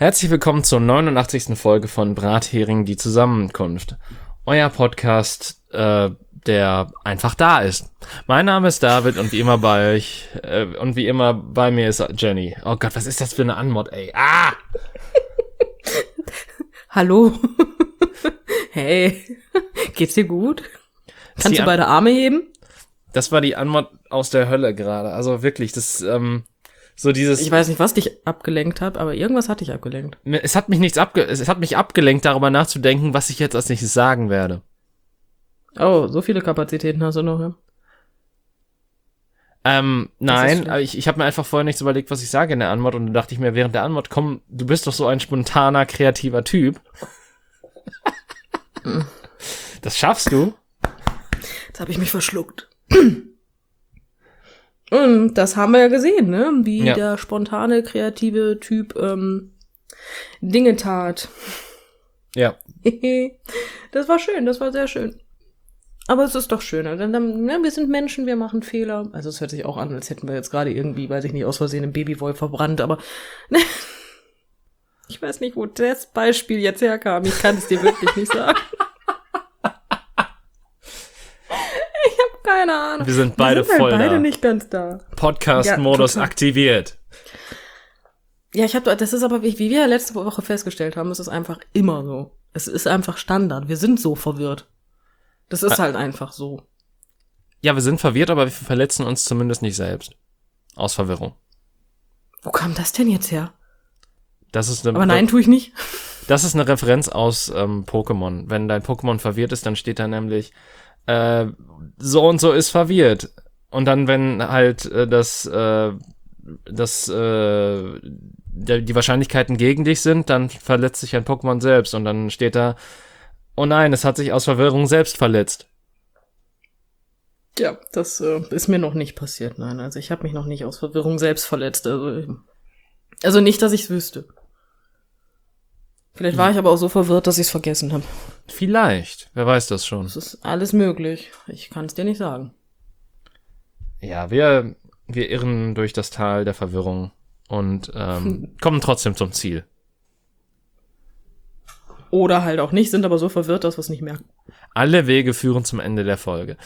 Herzlich willkommen zur 89. Folge von Brathering, die Zusammenkunft. Euer Podcast, der einfach da ist. Mein Name ist David und wie immer bei euch, und wie immer bei mir ist Jenny. Oh Gott, was ist das für eine Anmod, ey? Ah! Hallo. Hey, geht's dir gut? Kannst du beide Arme heben? Das war die Anmod aus der Hölle gerade. Also wirklich, das, so dieses... Ich weiß nicht, was dich abgelenkt hat, aber irgendwas hat dich abgelenkt. Es hat mich abgelenkt, darüber nachzudenken, was ich jetzt als nächstes sagen werde. Oh, so viele Kapazitäten hast du noch, ja? Nein, aber ich habe mir einfach vorher nichts überlegt, was ich sage in der Anmod und dann dachte ich mir während der Anmod, komm, du bist doch so ein spontaner, kreativer Typ. Das schaffst du. Jetzt habe ich mich verschluckt. Und das haben wir ja gesehen, ne? Wie der spontane, kreative Typ Dinge tat. Ja. Das war schön, das war sehr schön. Aber es ist doch schöner, denn dann, wir sind Menschen, wir machen Fehler. Also es hört sich auch an, als hätten wir jetzt gerade irgendwie, weiß ich nicht, aus Versehen einen Babywolf verbrannt, aber ich weiß nicht, wo das Beispiel jetzt herkam. Ich kann es dir wirklich nicht sagen. Ich habe keine Ahnung. Wir sind beide voll da. Beide nicht ganz da. Podcast-Modus aktiviert. Ja, das ist aber, wie wir ja letzte Woche festgestellt haben, es ist einfach immer so. Es ist einfach Standard. Wir sind so verwirrt. Das ist halt einfach so. Ja, wir sind verwirrt, aber wir verletzen uns zumindest nicht selbst. Aus Verwirrung. Wo kam das denn jetzt her? Aber nein, tue ich nicht. Das ist eine Referenz aus Pokémon. Wenn dein Pokémon verwirrt ist, dann steht da nämlich so und so ist verwirrt. Und dann, wenn halt die Wahrscheinlichkeiten gegen dich sind, dann verletzt sich ein Pokémon selbst. Und dann steht da, oh nein, es hat sich aus Verwirrung selbst verletzt. Ja, das ist mir noch nicht passiert, nein. Also ich habe mich noch nicht aus Verwirrung selbst verletzt. Also nicht, dass ich es wüsste. Vielleicht war ich aber auch so verwirrt, dass ich es vergessen habe. Vielleicht, wer weiß das schon. Das ist alles möglich. Ich kann es dir nicht sagen. Ja, wir irren durch das Tal der Verwirrung und kommen trotzdem zum Ziel. Oder halt auch nicht, sind aber so verwirrt, dass wir es nicht merken. Alle Wege führen zum Ende der Folge.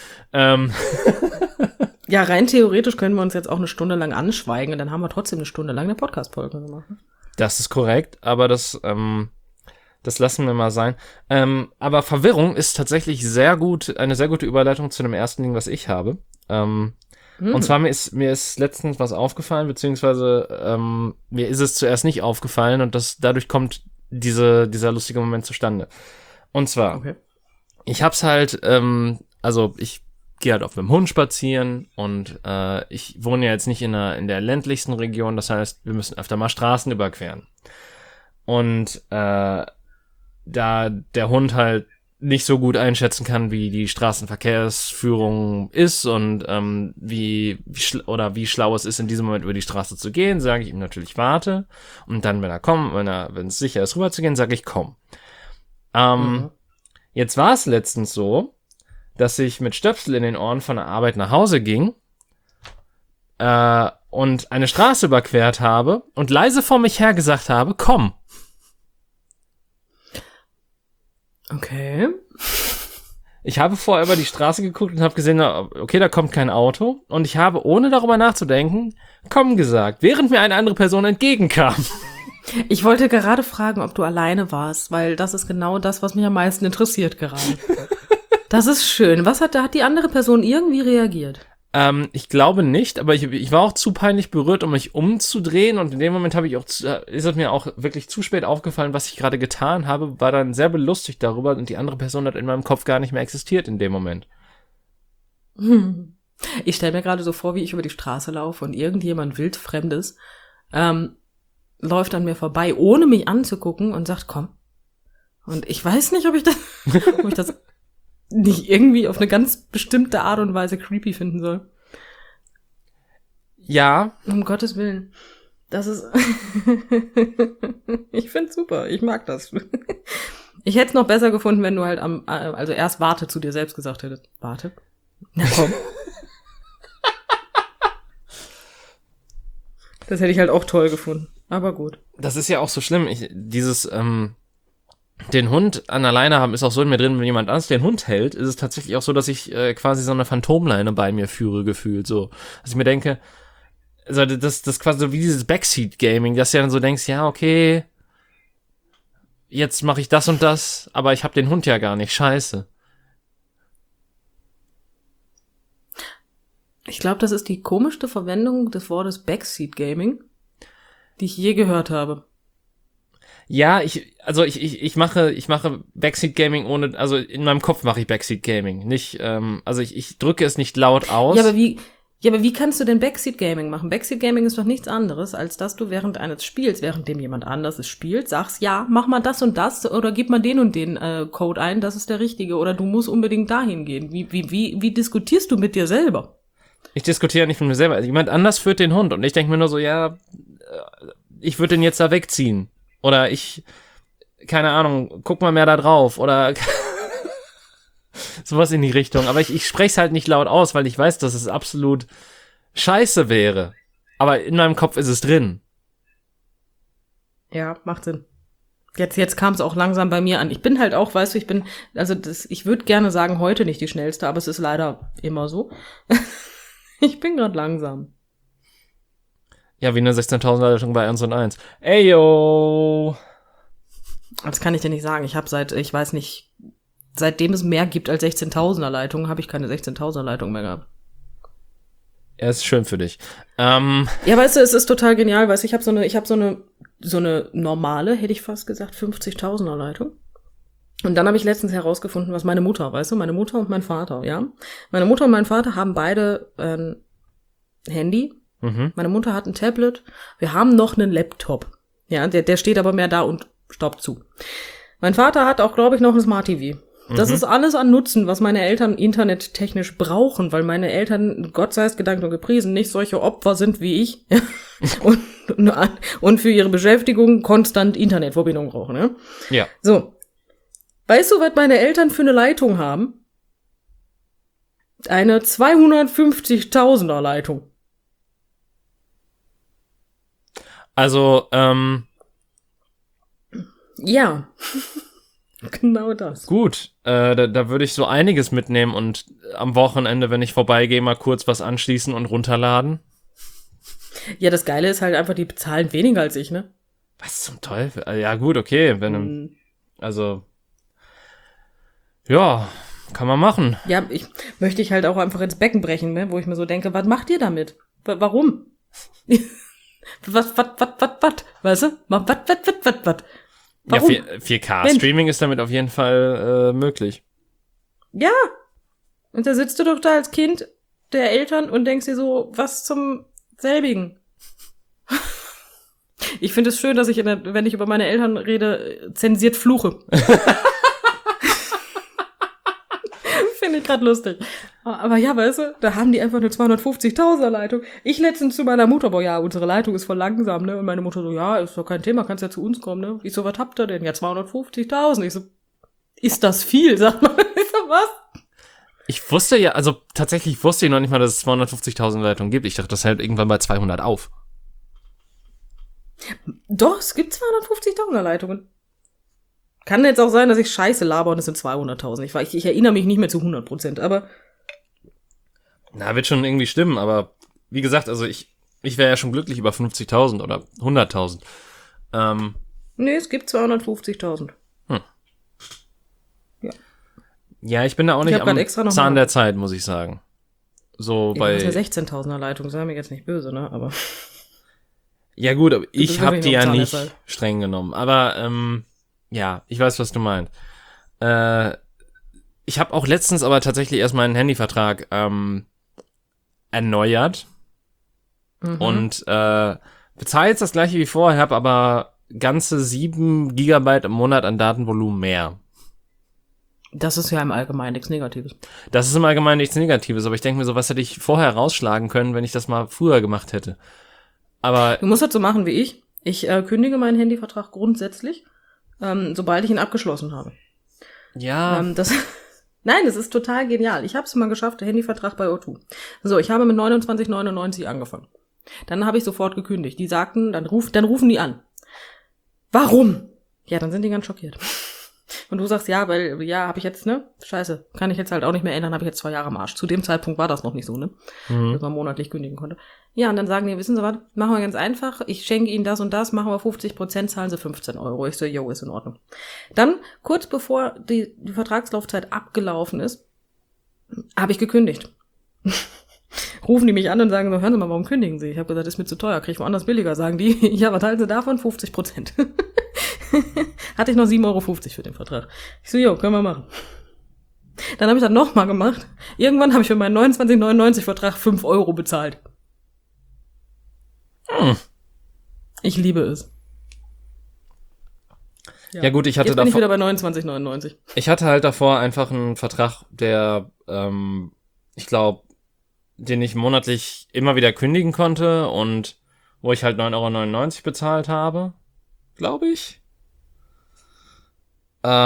Ja, rein theoretisch können wir uns jetzt auch eine Stunde lang anschweigen und dann haben wir trotzdem eine Stunde lang eine Podcast-Folge gemacht. Das ist korrekt, aber das lassen wir mal sein. Aber Verwirrung ist tatsächlich eine sehr gute Überleitung zu dem ersten Ding, was ich habe. Und zwar mir ist letztens was aufgefallen, beziehungsweise mir ist es zuerst nicht aufgefallen und dadurch kommt dieser lustige Moment zustande. Und zwar, Ich hab's halt, also ich gehe halt auf mit dem Hund spazieren und ich wohne ja jetzt nicht in der ländlichsten Region, das heißt, wir müssen öfter mal Straßen überqueren. Und da der Hund halt nicht so gut einschätzen kann, wie die Straßenverkehrsführung ist und wie schlau es ist, in diesem Moment über die Straße zu gehen, sage ich ihm natürlich warte. Und dann, wenn es sicher ist, rüber zu gehen, sage ich komm. Jetzt war es letztens so, dass ich mit Stöpsel in den Ohren von der Arbeit nach Hause ging und eine Straße überquert habe und leise vor mich her gesagt habe, komm. Okay. Ich habe vorher über die Straße geguckt und habe gesehen, okay, da kommt kein Auto. Und ich habe, ohne darüber nachzudenken, komm gesagt, während mir eine andere Person entgegenkam. Ich wollte gerade fragen, ob du alleine warst, weil das ist genau das, was mich am meisten interessiert gerade. Das ist schön. Hat die andere Person irgendwie reagiert? Ich glaube nicht, aber ich war auch zu peinlich berührt, um mich umzudrehen und in dem Moment ist es mir auch wirklich zu spät aufgefallen, was ich gerade getan habe, war dann sehr belustigt darüber und die andere Person hat in meinem Kopf gar nicht mehr existiert in dem Moment. Ich stelle mir gerade so vor, wie ich über die Straße laufe und irgendjemand Wildfremdes läuft an mir vorbei, ohne mich anzugucken und sagt, komm. Und ich weiß nicht, ob ich das nicht irgendwie auf eine ganz bestimmte Art und Weise creepy finden soll. Ja. Um Gottes Willen. Das ist ich find's super. Ich mag das. Ich hätte es noch besser gefunden, wenn du halt also erst warte zu dir selbst gesagt hättest. Warte. Na komm. Das hätte ich halt auch toll gefunden. Aber gut. Das ist ja auch so schlimm. Den Hund an der Leine haben ist auch so in mir drin, wenn jemand anders den Hund hält, ist es tatsächlich auch so, dass ich quasi so eine Phantomleine bei mir führe, gefühlt so. Dass ich mir denke, also das quasi so wie dieses Backseat-Gaming, dass du dann so denkst, ja, okay, jetzt mache ich das und das, aber ich habe den Hund ja gar nicht, scheiße. Ich glaube, das ist die komischste Verwendung des Wortes Backseat Gaming, die ich je gehört habe. Ja, ich mache Backseat Gaming ohne, also in meinem Kopf mache ich Backseat Gaming, nicht, also ich drücke es nicht laut aus. Ja, aber wie kannst du denn Backseat Gaming machen? Backseat Gaming ist doch nichts anderes, als dass du während eines Spiels, während dem jemand anderes es spielt, sagst, ja, mach mal das und das oder gib mal den und den Code ein, das ist der richtige oder du musst unbedingt dahin gehen. Wie diskutierst du mit dir selber? Ich diskutiere nicht mit mir selber. Jemand anders führt den Hund und ich denke mir nur so, ja, ich würde den jetzt da wegziehen. Oder keine Ahnung, guck mal mehr da drauf. Oder sowas in die Richtung. Aber ich spreche es halt nicht laut aus, weil ich weiß, dass es absolut scheiße wäre. Aber in meinem Kopf ist es drin. Ja, macht Sinn. Jetzt kam es auch langsam bei mir an. Ich bin halt auch, weißt du, ich würde gerne sagen, heute nicht die schnellste, aber es ist leider immer so. Ich bin gerade langsam. Ja, wie eine 16.000er Leitung bei 1&1. Ey, yo! Das kann ich dir nicht sagen. Ich habe seitdem es mehr gibt als 16.000er Leitungen, habe ich keine 16.000er Leitung mehr gehabt. Ja, ist schön für dich. Ja, weißt du, es ist total genial, weißt du, ich habe so eine normale, hätte ich fast gesagt, 50.000er Leitung. Und dann habe ich letztens herausgefunden, was meine Mutter und mein Vater, ja. Meine Mutter und mein Vater haben beide ein Handy. Mhm. Meine Mutter hat ein Tablet. Wir haben noch einen Laptop. Ja, der steht aber mehr da und staubt zu. Mein Vater hat auch, glaube ich, noch ein Smart TV. Das ist alles an Nutzen, was meine Eltern internettechnisch brauchen, weil meine Eltern, Gott sei es gedankt und gepriesen, nicht solche Opfer sind wie ich und für ihre Beschäftigung konstant Internetverbindung brauchen. Ne? Ja. So. Weißt du, was meine Eltern für eine Leitung haben? Eine 250.000er Leitung. Also, Ja. Genau das. gut, da würde ich so einiges mitnehmen und am Wochenende, wenn ich vorbeigehe, mal kurz was anschließen und runterladen. Ja, das Geile ist halt einfach, die bezahlen weniger als ich, ne? Was zum Teufel? Ja gut, okay, also, ja, kann man machen. Ja, möchte ich halt auch einfach ins Becken brechen, ne? Wo ich mir so denke, was macht ihr damit? Warum? Was? Weißt du? Was? Warum? Ja, 4K-Streaming ist damit auf jeden Fall möglich. Ja. Und da sitzt du doch da als Kind der Eltern und denkst dir so, was zum selbigen. Ich finde es schön, dass ich, wenn ich über meine Eltern rede, zensiert fluche. Finde ich gerade lustig. Aber ja, weißt du, da haben die einfach eine 250.000er Leitung. Ich letztens zu meiner Mutter, boah, ja, unsere Leitung ist voll langsam, ne? Und meine Mutter so, ja, ist doch kein Thema, kannst ja zu uns kommen, ne? Ich so, was habt ihr denn? Ja, 250.000. Ich so, ist das viel? Sagt man. Ich so, was? Ich wusste ja, also tatsächlich wusste ich noch nicht mal, dass es 250.000 Leitungen gibt. Ich dachte, das hält irgendwann bei 200 auf. Doch, es gibt 250.000er Leitungen. Kann jetzt auch sein, dass ich Scheiße laber und es sind 200.000. Ich erinnere mich nicht mehr zu 100%, aber Na, wird schon irgendwie stimmen, aber wie gesagt, also ich wäre ja schon glücklich über 50.000 oder 100.000. nee, es gibt 250.000. Ja. Ja, ich bin da auch nicht am Zahn der Zeit, muss ich sagen. So Ja, bei. das ist eine 16.000er Leitung, sei mir jetzt nicht böse, ne, aber. Ja gut, aber ich habe die ja Zahn der nicht Zeit. streng genommen. Aber ja, ich weiß, was du meinst. Ich habe auch letztens aber tatsächlich erst meinen Handyvertrag erneuert und bezahle jetzt das gleiche wie vorher, habe aber ganze 7 Gigabyte im Monat an Datenvolumen mehr. Das ist ja im Allgemeinen nichts Negatives. Das ist im Allgemeinen nichts Negatives, aber ich denke mir so, was hätte ich vorher rausschlagen können, wenn ich das mal früher gemacht hätte. Aber Du musst das so machen wie ich. Ich kündige meinen Handyvertrag grundsätzlich, sobald ich ihn abgeschlossen habe. ja, Nein, das ist total genial. Ich habe es mal geschafft, der Handyvertrag bei O2. So, ich habe mit 29,99 angefangen. Dann habe ich sofort gekündigt. Die sagten, dann rufen die an. Warum? Ja, dann sind die ganz schockiert. Und du sagst, ja, weil, ja, habe ich jetzt, ne? Scheiße, kann ich jetzt halt auch nicht mehr ändern, habe ich jetzt 2 Jahre am Arsch. Zu dem Zeitpunkt war das noch nicht so, ne? Dass man monatlich kündigen konnte. Ja, und dann sagen die, wissen Sie was, machen wir ganz einfach, ich schenke Ihnen das und das, machen wir 50%, zahlen Sie 15 Euro. Ich so, jo, ist in Ordnung. Dann, kurz bevor die Vertragslaufzeit abgelaufen ist, habe ich gekündigt. Rufen die mich an und sagen so, hören Sie mal, warum kündigen Sie? Ich habe gesagt, ist mir zu teuer, kriege ich woanders billiger. Sagen die, ja, was halten Sie davon? 50%. Hatte ich noch 7,50 Euro für den Vertrag. Ich so, jo, können wir machen. Dann habe ich das nochmal gemacht. Irgendwann habe ich für meinen 29,99 Vertrag 5 Euro bezahlt. Ich liebe es. Ja gut, ich hatte Jetzt bin ich davor, wieder bei 29,99. ich hatte halt davor einfach einen Vertrag, der, ich glaube, den ich monatlich immer wieder kündigen konnte und wo ich halt 9,99 Euro bezahlt habe, glaube ich. Du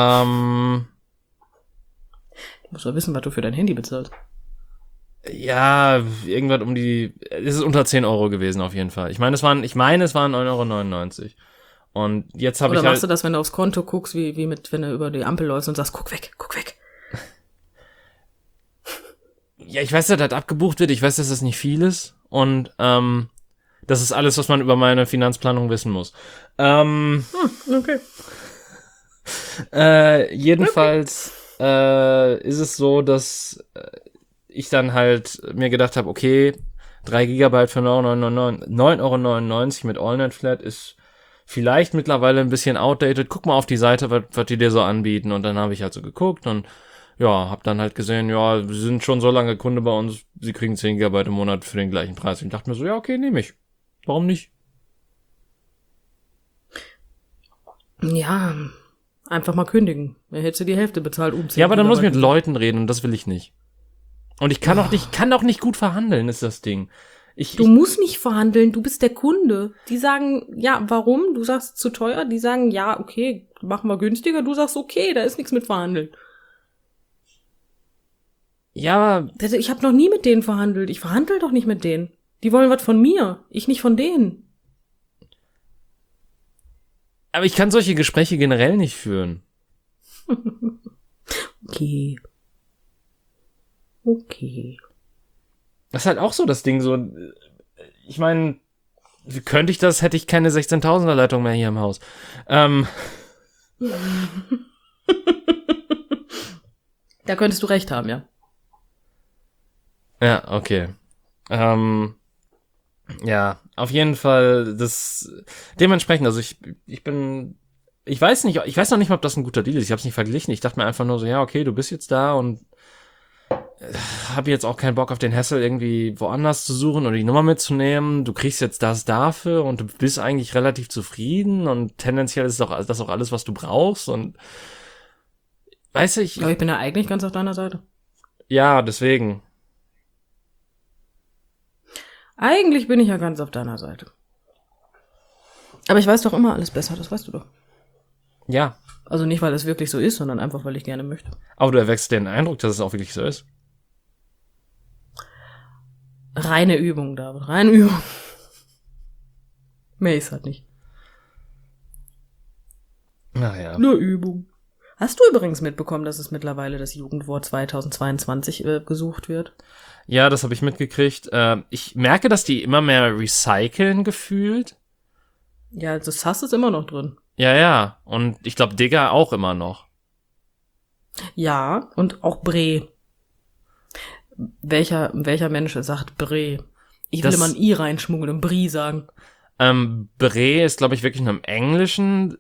musst doch wissen, was du für dein Handy bezahlst. Ja, irgendwas es ist unter 10 Euro gewesen auf jeden Fall. Ich meine, es waren 9,99 Euro. Und jetzt habe ich Oder halt... machst du das, wenn du aufs Konto guckst, wie wenn du über die Ampel läufst und sagst, guck weg. Ja, ich weiß, dass das abgebucht wird. Ich weiß, dass das nicht viel ist. Und das ist alles, was man über meine Finanzplanung wissen muss. Okay. Jedenfals ist es so, dass ich dann halt mir gedacht habe, okay, 3 Gigabyte für 9,99 € mit AllNet Flat ist vielleicht mittlerweile ein bisschen outdated. Guck mal auf die Seite, was die dir so anbieten. Und dann habe ich halt so geguckt und ja, hab dann halt gesehen, ja, sie sind schon so lange Kunde bei uns, sie kriegen 10 Gigabyte im Monat für den gleichen Preis. Und ich dachte mir so, ja, okay, nehme ich. Warum nicht? Ja, einfach mal kündigen. Dann hättest du die Hälfte bezahlt, umziehen. Ja, aber dann muss ich mit Leuten reden und das will ich nicht. Und ich kann auch nicht gut verhandeln, ist das Ding. Du musst nicht verhandeln, du bist der Kunde. Die sagen, ja, warum? Du sagst zu teuer. Die sagen, ja, okay, machen wir günstiger. Du sagst, okay, da ist nichts mit verhandeln. Ja. Ich habe noch nie mit denen verhandelt. Ich verhandle doch nicht mit denen. Die wollen was von mir, ich nicht von denen. Aber ich kann solche Gespräche generell nicht führen. Okay. Das ist halt auch so das Ding, so, ich meine, wie könnte ich das, hätte ich keine 16.000er Leitung mehr hier im Haus. Da könntest du recht haben, ja. Ja, okay. Ja, auf jeden Fall, dementsprechend, also ich weiß noch nicht mal, ob das ein guter Deal ist, ich hab's nicht verglichen, ich dachte mir einfach nur so, ja, okay, du bist jetzt da und habe jetzt auch keinen Bock auf den Hassel irgendwie woanders zu suchen oder die Nummer mitzunehmen. Du kriegst jetzt das dafür und du bist eigentlich relativ zufrieden und tendenziell ist das auch alles, was du brauchst und weißt du, Aber ich bin ja eigentlich ganz auf deiner Seite. Ja, deswegen. Eigentlich bin ich ja ganz auf deiner Seite. Aber ich weiß doch immer alles besser, das weißt du doch. Ja. Also nicht, weil es wirklich so ist, sondern einfach, weil ich gerne möchte. Aber du erweckst den Eindruck, dass es auch wirklich so ist. Reine Übung, David, reine Übung. Mehr ist halt nicht. Naja. Nur Übung. Hast du übrigens mitbekommen, dass es mittlerweile das Jugendwort 2022 gesucht wird? Ja, das habe ich mitgekriegt. Ich merke, dass die immer mehr recyceln gefühlt. Ja, also Sass ist immer noch drin. Ja. Und ich glaube, Digger auch immer noch. Ja, und auch Bre. Welcher Mensch sagt Bre? Ich will immer ein I reinschmuggeln und Brie sagen. Bre ist, glaube ich, wirklich nur im Englischen.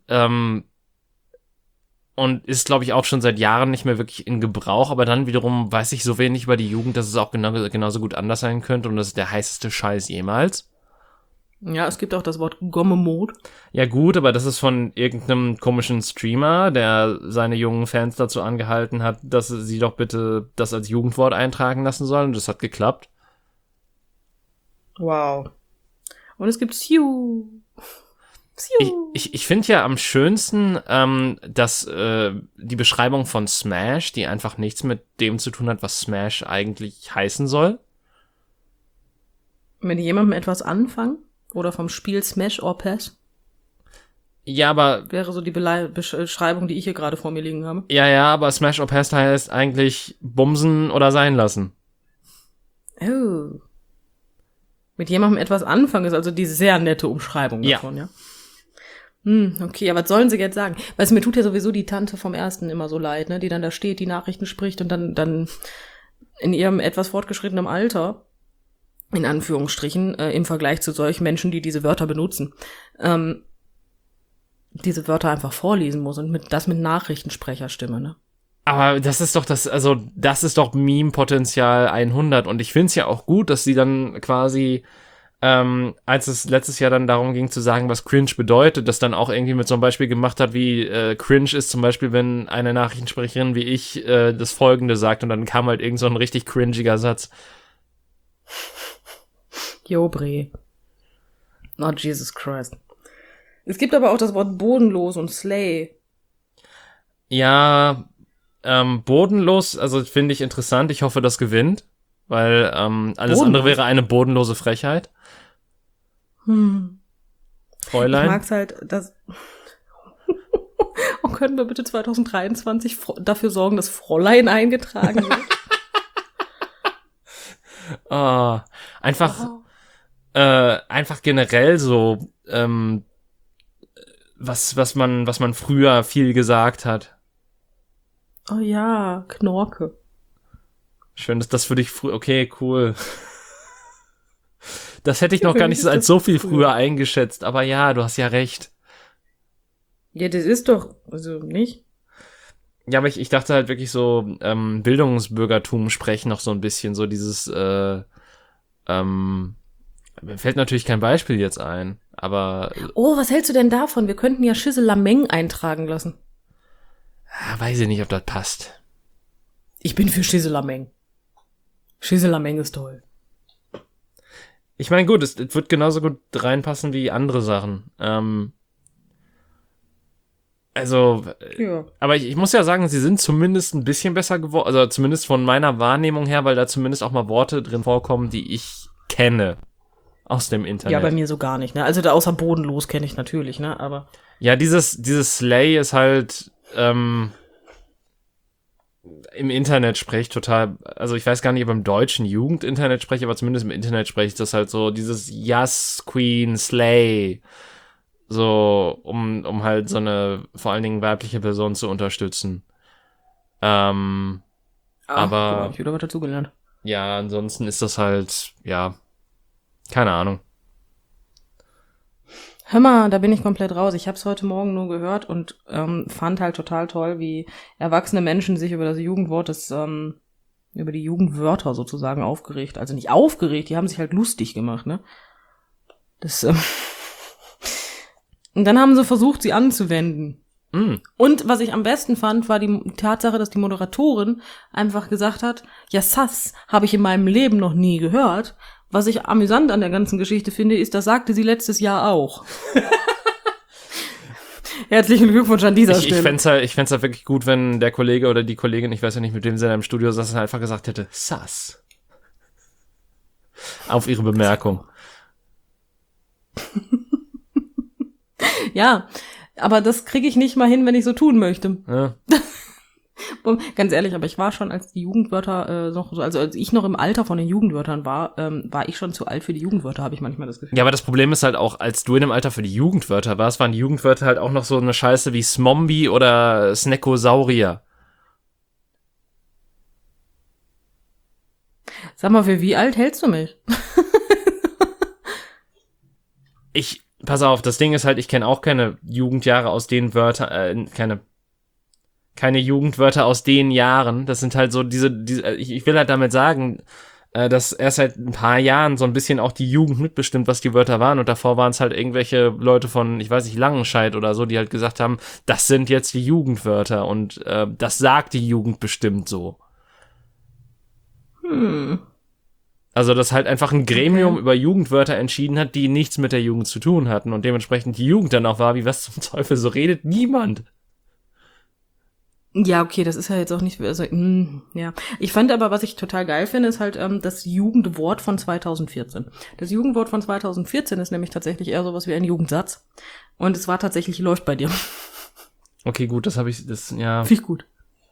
Und ist, glaube ich, auch schon seit Jahren nicht mehr wirklich in Gebrauch. Aber dann wiederum weiß ich so wenig über die Jugend, dass es auch genauso gut anders sein könnte. Und das ist der heißeste Scheiß jemals. Ja, es gibt auch das Wort Gomme-Mod. Ja gut, aber das ist von irgendeinem komischen Streamer, der seine jungen Fans dazu angehalten hat, dass sie doch bitte das als Jugendwort eintragen lassen sollen. Und das hat geklappt. Wow. Und es gibt Siu. Ich finde ja am schönsten, dass die Beschreibung von Smash, die einfach nichts mit dem zu tun hat, was Smash eigentlich heißen soll. Mit jemandem etwas anfangen? Oder vom Spiel Smash or Pass? Ja, aber... Wäre so die Beschreibung, die ich hier gerade vor mir liegen habe. Ja, aber Smash or Pass heißt eigentlich bumsen oder sein lassen. Oh. Mit jemandem etwas anfangen ist also die sehr nette Umschreibung davon, ja? Okay, aber was sollen sie jetzt sagen? Weißt du, mir tut ja sowieso die Tante vom Ersten immer so leid, ne? Die dann da steht, die Nachrichten spricht und dann in ihrem etwas fortgeschrittenen Alter, in Anführungsstrichen, im Vergleich zu solchen Menschen, die diese Wörter benutzen, diese Wörter einfach vorlesen muss und das mit Nachrichtensprecherstimme, ne? Aber das ist doch Meme-Potenzial 100 und ich find's ja auch gut, dass sie dann quasi, als es letztes Jahr dann darum ging zu sagen, was Cringe bedeutet, das dann auch irgendwie mit so einem Beispiel gemacht hat, wie Cringe ist zum Beispiel, wenn eine Nachrichtensprecherin wie ich das Folgende sagt und dann kam halt irgend so ein richtig cringiger Satz. Jo, Bre. Oh, Jesus Christ. Es gibt aber auch das Wort bodenlos und Slay. Ja, bodenlos, also finde ich interessant. Ich hoffe, das gewinnt, weil alles andere wäre eine bodenlose Frechheit. Fräulein. Ich mag's halt, dass... Oh, können wir bitte 2023 dafür sorgen, dass Fräulein eingetragen wird? Einfach generell so, was man früher viel gesagt hat. Oh ja, Knorke. Schön, dass das für dich okay, cool. Das hätte ich noch gar nicht so als so viel früher eingeschätzt, aber ja, du hast ja recht. Ja, das ist doch, also nicht? Ja, aber ich dachte halt wirklich so, Bildungsbürgertum sprechen noch so ein bisschen, so dieses, mir fällt natürlich kein Beispiel jetzt ein, aber... Oh, was hältst du denn davon? Wir könnten ja Schisselameng eintragen lassen. Weiß ich nicht, ob das passt. Ich bin für Schisselameng. Schisselameng ist toll. Ich meine, gut, es wird genauso gut reinpassen wie andere Sachen. Ja. Aber ich muss ja sagen, sie sind zumindest ein bisschen besser geworden, also zumindest von meiner Wahrnehmung her, weil da zumindest auch mal Worte drin vorkommen, die ich kenne aus dem Internet. Ja, bei mir so gar nicht, ne? Also da außer bodenlos kenne ich natürlich, ne? Aber ja, dieses Slay ist halt im Internet spreche ich total, also ich weiß gar nicht, ob im deutschen Jugendinternet spreche, aber zumindest im Internet spreche ich das halt so, dieses Yes, Queen, Slay, so, um halt so eine, vor allen Dingen weibliche Person zu unterstützen. Aber hab ich wieder was dazugelernt. Ja, ansonsten ist das halt, ja, keine Ahnung. Hör mal, da bin ich komplett raus. Ich habe es heute Morgen nur gehört und fand halt total toll, wie erwachsene Menschen sich über das Jugendwort über die Jugendwörter sozusagen aufgeregt. Also nicht aufgeregt, die haben sich halt lustig gemacht, ne? Und dann haben sie versucht, sie anzuwenden. Und was ich am besten fand, war die Tatsache, dass die Moderatorin einfach gesagt hat, ja, Sass habe ich in meinem Leben noch nie gehört. Was ich amüsant an der ganzen Geschichte finde, ist, das sagte sie letztes Jahr auch. Herzlichen Glückwunsch an dieser Stelle. Ich fänd's halt wirklich gut, wenn der Kollege oder die Kollegin, ich weiß ja nicht, mit wem sie da im Studio saß, einfach gesagt hätte, Sass. Auf ihre Bemerkung. Ja, aber das kriege ich nicht mal hin, wenn ich so tun möchte. Ja. Ganz ehrlich, aber ich war schon, als die Jugendwörter noch so, also als ich noch im Alter von den Jugendwörtern war ich schon zu alt für die Jugendwörter, habe ich manchmal das Gefühl. Ja, aber das Problem ist halt auch, als du in dem Alter für die Jugendwörter warst, waren die Jugendwörter halt auch noch so eine Scheiße wie Smombi oder Snackosaurier. Sag mal, für wie alt hältst du mich? Pass auf, das Ding ist halt, ich kenne auch keine Jugendjahre aus den Wörtern, keine Jugendwörter aus den Jahren. Das sind halt so ich will halt damit sagen, dass erst seit ein paar Jahren so ein bisschen auch die Jugend mitbestimmt, was die Wörter waren. Und davor waren es halt irgendwelche Leute von, ich weiß nicht, Langenscheidt oder so, die halt gesagt haben, das sind jetzt die Jugendwörter und das sagt die Jugend bestimmt so. Also, dass halt einfach ein Gremium über Jugendwörter entschieden hat, die nichts mit der Jugend zu tun hatten und dementsprechend die Jugend dann auch war, wie was zum Teufel, so redet niemand. Ja, okay, das ist ja jetzt auch nicht, also, ja. Ich fand aber, was ich total geil finde, ist halt das Jugendwort von 2014. Das Jugendwort von 2014 ist nämlich tatsächlich eher sowas wie ein Jugendsatz. Und es war tatsächlich läuft bei dir. Okay, gut, ja. Finde ich gut.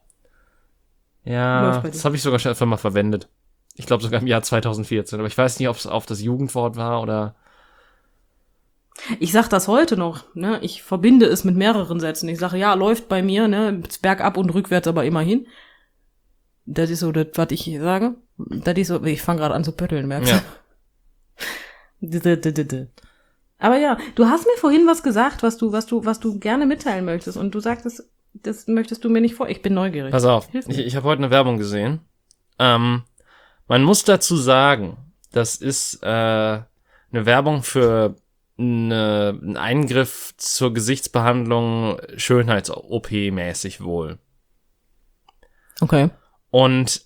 Ja, das habe ich sogar schon öfter mal verwendet. Ich glaube sogar im Jahr 2014. Aber ich weiß nicht, ob es auf das Jugendwort war oder... Ich sag das heute noch, ne? Ich verbinde es mit mehreren Sätzen. Ich sage, ja, läuft bei mir, ne? Bergab und rückwärts, aber immerhin. Das ist so das, was ich sage. Das ist so, ich fange gerade an zu pötteln, merkst du? Ja. Aber ja, du hast mir vorhin was gesagt, was du gerne mitteilen möchtest. Und du sagtest, das möchtest du mir nicht vor. Ich bin neugierig. Pass auf, ich habe heute eine Werbung gesehen. Man muss dazu sagen, das ist eine Werbung für einen Eingriff zur Gesichtsbehandlung, Schönheits-OP-mäßig wohl. Okay. Und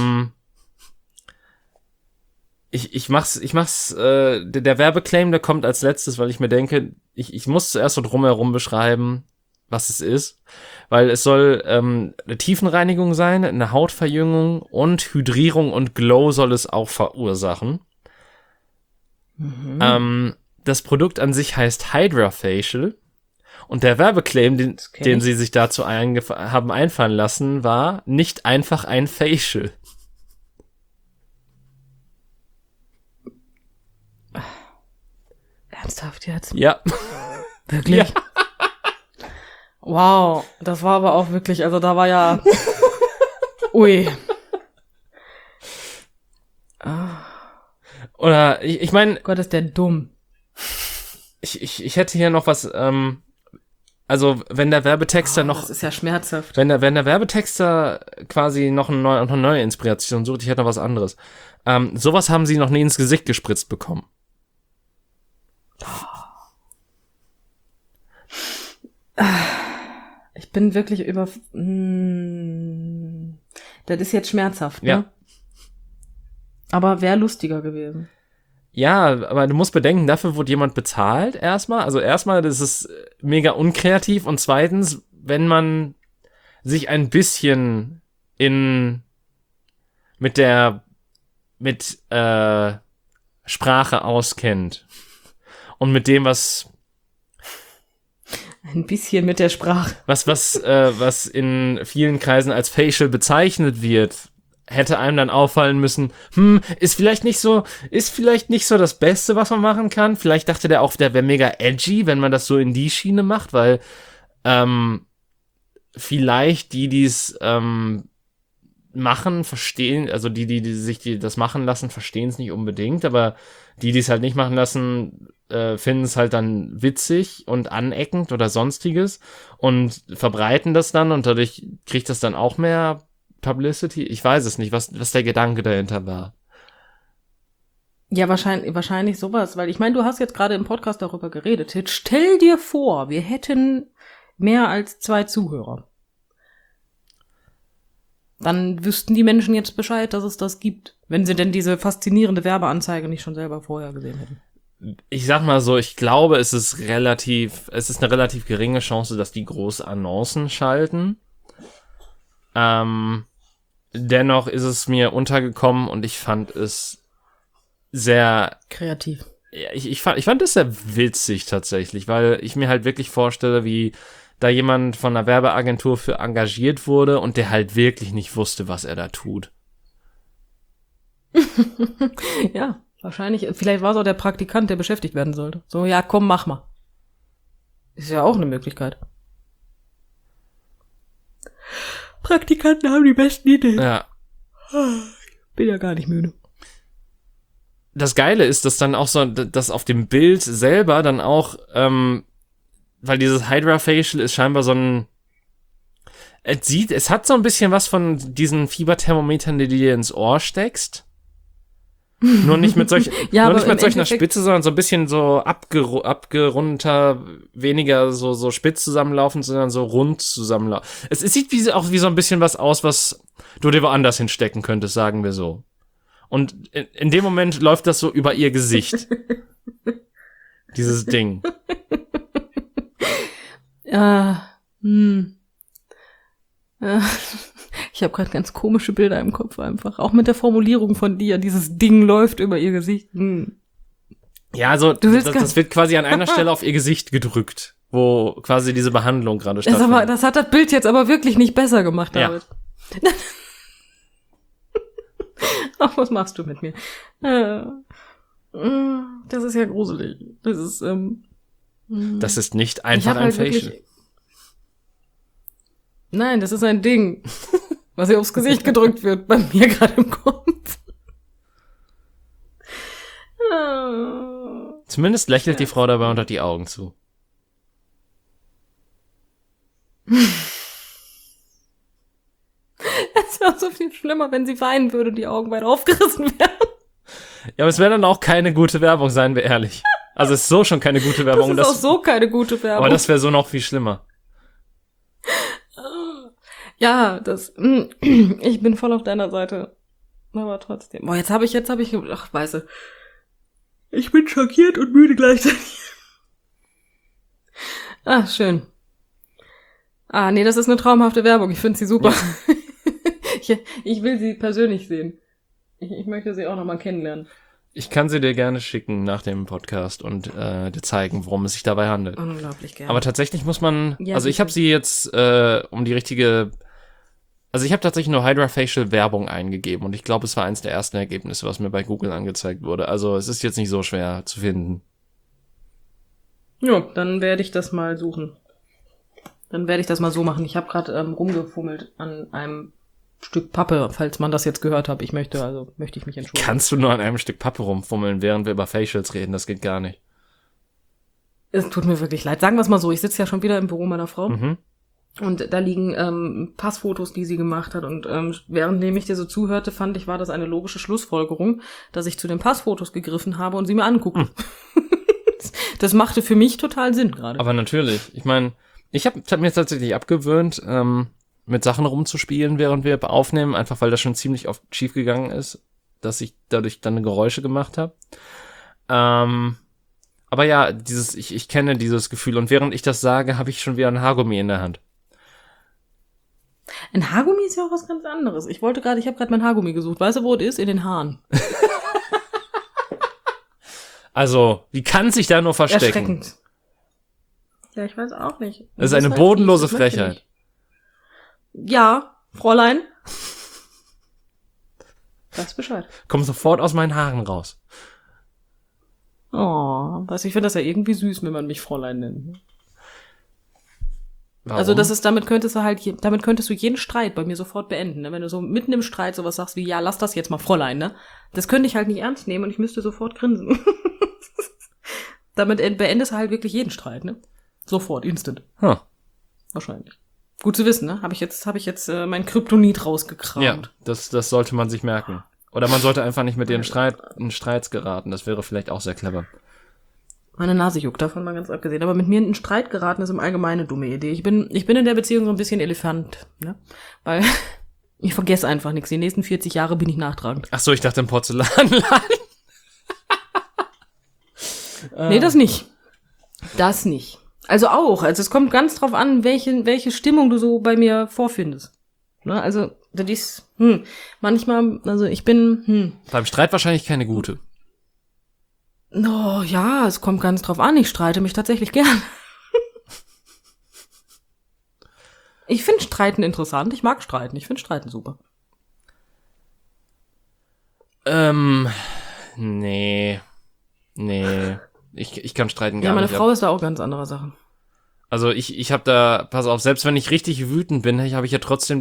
ich mach's, der Werbeclaim, der kommt als letztes, weil ich mir denke, ich muss zuerst so drumherum beschreiben, was es ist, weil es soll eine Tiefenreinigung sein, eine Hautverjüngung und Hydrierung und Glow soll es auch verursachen. Das Produkt an sich heißt HydraFacial und der Werbeclaim, den sie sich dazu haben einfallen lassen, war nicht einfach ein Facial. Ernsthaft jetzt? Ja. Wirklich? Ja. Wow, das war aber auch wirklich, also da war ja... Ui. Oder, ich meine... Gott, ist der dumm. Ich hätte hier noch was, also wenn der Werbetexter noch... Das ist ja schmerzhaft. Wenn der Werbetexter quasi noch eine neue Inspiration sucht, ich hätte noch was anderes. Sowas haben sie noch nie ins Gesicht gespritzt bekommen. Ich bin wirklich das ist jetzt schmerzhaft, ne? Ja. Aber wäre lustiger gewesen. Ja, aber du musst bedenken, dafür wurde jemand bezahlt erstmal. Also erstmal, das ist mega unkreativ. Und zweitens, wenn man sich ein bisschen mit Sprache auskennt und mit dem, was ein bisschen mit der Sprache. Was in vielen Kreisen als Facial bezeichnet wird, hätte einem dann auffallen müssen, ist vielleicht nicht so das Beste, was man machen kann. Vielleicht dachte der auch, der wäre mega edgy, wenn man das so in die Schiene macht, weil vielleicht die es machen, verstehen, also die sich das machen lassen, verstehen es nicht unbedingt, aber die es halt nicht machen lassen, finden es halt dann witzig und aneckend oder sonstiges und verbreiten das dann und dadurch kriegt das dann auch mehr Publicity. Ich weiß es nicht, was der Gedanke dahinter war. Ja, wahrscheinlich sowas, weil ich meine, du hast jetzt gerade im Podcast darüber geredet. Jetzt stell dir vor, wir hätten mehr als 2 Zuhörer. Dann wüssten die Menschen jetzt Bescheid, dass es das gibt, wenn sie denn diese faszinierende Werbeanzeige nicht schon selber vorher gesehen hätten. Ich sag mal so, ich glaube, es ist eine relativ geringe Chance, dass die große Annoncen schalten. Dennoch ist es mir untergekommen und ich fand es sehr kreativ. Ja, ich fand es sehr witzig tatsächlich, weil ich mir halt wirklich vorstelle, wie da jemand von einer Werbeagentur für engagiert wurde und der halt wirklich nicht wusste, was er da tut. Ja, wahrscheinlich. Vielleicht war es auch der Praktikant, der beschäftigt werden sollte. So, ja, komm, mach mal. Ist ja auch eine Möglichkeit. Praktikanten haben die besten Ideen. Ja. Bin ja gar nicht müde. Das Geile ist, dass dann auch so, dass auf dem Bild selber dann auch, weil dieses HydraFacial ist scheinbar so ein, es hat so ein bisschen was von diesen Fieberthermometern, die du dir ins Ohr steckst. Nur nicht mit solch, ja, nur nicht mit solch einer Spitze, sondern so ein bisschen so abgerundeter, weniger so spitz zusammenlaufen, sondern so rund zusammenlaufen. Es sieht auch wie so ein bisschen was aus, was du dir woanders hinstecken könntest, sagen wir so. Und in dem Moment läuft das so über ihr Gesicht. Dieses Ding. Ich habe gerade ganz komische Bilder im Kopf einfach. Auch mit der Formulierung von dir. Dieses Ding läuft über ihr Gesicht. Ja, also das wird quasi an einer Stelle auf ihr Gesicht gedrückt, wo quasi diese Behandlung gerade stattfindet. Das hat das Bild jetzt aber wirklich nicht besser gemacht, David. Ja. Ach, was machst du mit mir? Das ist ja gruselig. Das ist nicht einfach ein Facial. Nein, das ist ein Ding, was ihr aufs Gesicht gedrückt wird, bei mir gerade im Kopf. Zumindest lächelt die Frau dabei unter die Augen zu. Es wäre so viel schlimmer, wenn sie weinen würde und die Augen weit aufgerissen wären. Ja, aber es wäre dann auch keine gute Werbung, seien wir ehrlich. Also es ist so schon keine gute Werbung. Das ist auch so keine gute Werbung. Aber das wäre so noch viel schlimmer. Ja, ich bin voll auf deiner Seite. Aber trotzdem. Boah, jetzt habe ich, ach, weißt du. Ich bin schockiert und müde gleichzeitig. Ah, schön. Ah, nee, das ist eine traumhafte Werbung. Ich finde sie super. Ja. Ich will sie persönlich sehen. Ich möchte sie auch nochmal kennenlernen. Ich kann sie dir gerne schicken nach dem Podcast und dir zeigen, worum es sich dabei handelt. Unglaublich gerne. Aber tatsächlich muss man, also ich habe sie jetzt ich habe tatsächlich nur Hydra Facial Werbung eingegeben und ich glaube, es war eins der ersten Ergebnisse, was mir bei Google angezeigt wurde. Also es ist jetzt nicht so schwer zu finden. Ja, dann werde ich das mal suchen. Dann werde ich das mal so machen. Ich habe gerade rumgefummelt an einem Stück Pappe, falls man das jetzt gehört hat. Möchte ich mich entschuldigen. Kannst du nur an einem Stück Pappe rumfummeln, während wir über Facials reden? Das geht gar nicht. Es tut mir wirklich leid. Sagen wir es mal so, ich sitze ja schon wieder im Büro meiner Frau. Mhm. Und da liegen Passfotos, die sie gemacht hat. Und währenddem ich dir so zuhörte, fand ich, war das eine logische Schlussfolgerung, dass ich zu den Passfotos gegriffen habe und sie mir angucken. Das machte für mich total Sinn gerade. Aber natürlich. Ich meine, ich hab mir tatsächlich abgewöhnt, mit Sachen rumzuspielen, während wir aufnehmen, einfach weil das schon ziemlich oft schief gegangen ist, dass ich dadurch dann Geräusche gemacht habe. Aber ja, ich kenne dieses Gefühl und während ich das sage, habe ich schon wieder ein Haargummi in der Hand. Ein Haargummi ist ja auch was ganz anderes. Ich habe gerade mein Haargummi gesucht. Weißt du, wo es ist? In den Haaren. Also, wie kann sich da nur verstecken? Erschreckend. Ja, ich weiß auch nicht. Das ist eine bodenlose Frechheit. Ja, Fräulein. Weiß Bescheid. Komm sofort aus meinen Haaren raus. Oh, ich finde das ja irgendwie süß, wenn man mich Fräulein nennt. Warum? Also damit könntest du jeden Streit bei mir sofort beenden, ne? Wenn du so mitten im Streit sowas sagst wie, ja, lass das jetzt mal Fräulein, ne? Das könnte ich halt nicht ernst nehmen und ich müsste sofort grinsen. Damit beendest du halt wirklich jeden Streit, ne? Sofort, instant. Wahrscheinlich. Gut zu wissen, ne? Habe ich jetzt mein Kryptonit rausgekramt. Ja, das sollte man sich merken. Oder man sollte einfach nicht mit dir in Streits geraten. Das wäre vielleicht auch sehr clever. Meine Nase juckt, davon mal ganz abgesehen. Aber mit mir in einen Streit geraten ist im Allgemeinen eine dumme Idee. Ich bin in der Beziehung so ein bisschen Elefant, ne? Weil ich vergesse einfach nichts. Die nächsten 40 Jahre bin ich nachtragend. Ach so, ich dachte im Porzellanladen. Nee, das nicht. Das nicht. Also es kommt ganz drauf an, welche Stimmung du so bei mir vorfindest. Ne? Also, das ist, manchmal, also ich bin, Beim Streit wahrscheinlich keine gute. Oh, ja, es kommt ganz drauf an. Ich streite mich tatsächlich gern. Ich finde Streiten interessant. Ich mag Streiten. Ich finde Streiten super. Nee. Ich kann streiten gar nicht. Ja, meine Frau ist da auch ganz anderer Sachen. Also ich habe da, pass auf, selbst wenn ich richtig wütend bin, habe ich ja trotzdem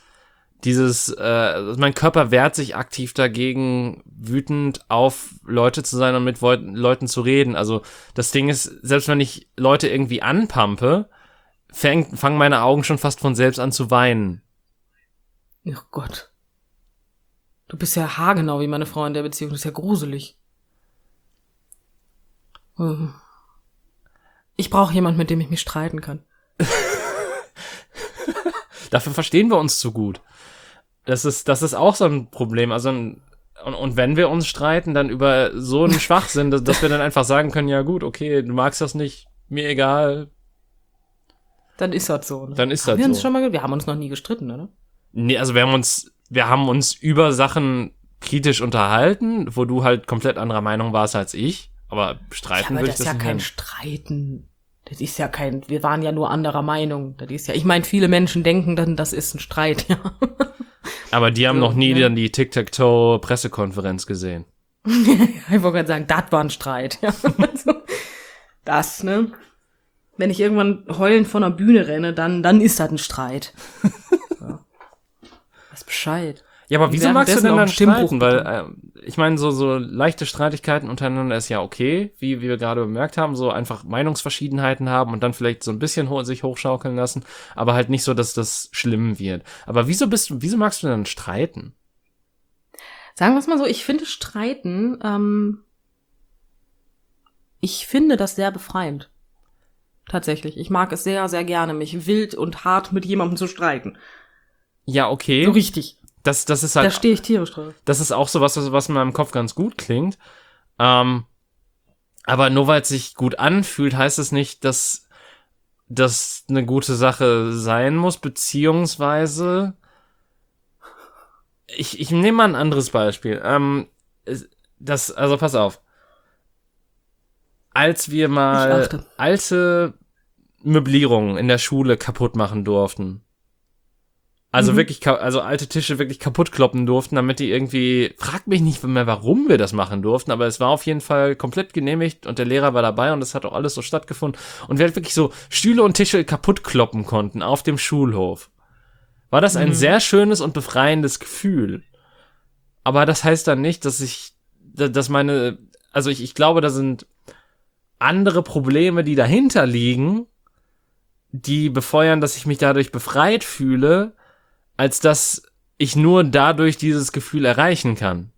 mein Körper wehrt sich aktiv dagegen, wütend auf Leute zu sein und mit Leuten zu reden. Also das Ding ist, selbst wenn ich Leute irgendwie anpumpe, fangen meine Augen schon fast von selbst an zu weinen. Ach Gott. Du bist ja haargenau wie meine Frau in der Beziehung. Das ist ja gruselig. Ich brauche jemanden, mit dem ich mich streiten kann. Dafür verstehen wir uns zu gut. Das ist auch so ein Problem. Also und wenn wir uns streiten, dann über so einen Schwachsinn, dass wir dann einfach sagen können, ja gut, okay, du magst das nicht, mir egal. Dann ist das so. Ne? Dann ist haben das wir uns so. schon mal, wir haben uns noch nie gestritten, oder? Nee, also wir haben uns über Sachen kritisch unterhalten, wo du halt komplett anderer Meinung warst als ich. Aber streiten aber würde ich das das ist ja nicht kein nennen. Streiten. Das ist ja kein, wir waren ja nur anderer Meinung. Das ist ja, ich meine, viele Menschen denken dann, das ist ein Streit, ja. Aber die haben So, noch nie ne? dann die Tic-Tac-Toe-Pressekonferenz gesehen. Ich wollte gerade sagen, das war ein Streit, ja. Also, das, ne? Wenn ich irgendwann heulend von der Bühne renne, dann ist das ein Streit. Ja. Weiß Bescheid. Ja, aber Und wieso magst du währenddessen denn auch dann einen Stimmbruch streiten? Weil, ich meine, so leichte Streitigkeiten untereinander ist ja okay, wie wir gerade bemerkt haben, so einfach Meinungsverschiedenheiten haben und dann vielleicht so ein bisschen sich hochschaukeln lassen, aber halt nicht so, dass das schlimm wird. Aber wieso magst du denn streiten? Sagen wir es mal so, ich finde Streiten, ich finde das sehr befreiend. Tatsächlich. Ich mag es sehr, sehr gerne, mich wild und hart mit jemandem zu streiten. Ja, okay. So richtig. Das ist Da halt, stehe ich tierisch drauf. das ist auch so was in meinem Kopf ganz gut klingt. Aber nur weil es sich gut anfühlt, heißt es nicht, dass das eine gute Sache sein muss, beziehungsweise ich nehme mal ein anderes Beispiel. Also pass auf. Als wir mal alte Möblierungen in der Schule kaputt machen durften. Also wirklich, also alte Tische wirklich kaputt kloppen durften, damit die irgendwie, frag mich nicht mehr, warum wir das machen durften, aber es war auf jeden Fall komplett genehmigt und der Lehrer war dabei und es hat auch alles so stattgefunden und wir halt wirklich so Stühle und Tische kaputt kloppen konnten auf dem Schulhof. War das ein sehr schönes und befreiendes Gefühl. Aber das heißt dann nicht, dass ich glaube, da sind andere Probleme, die dahinter liegen, die befeuern, dass ich mich dadurch befreit fühle, als dass ich nur dadurch dieses Gefühl erreichen kann.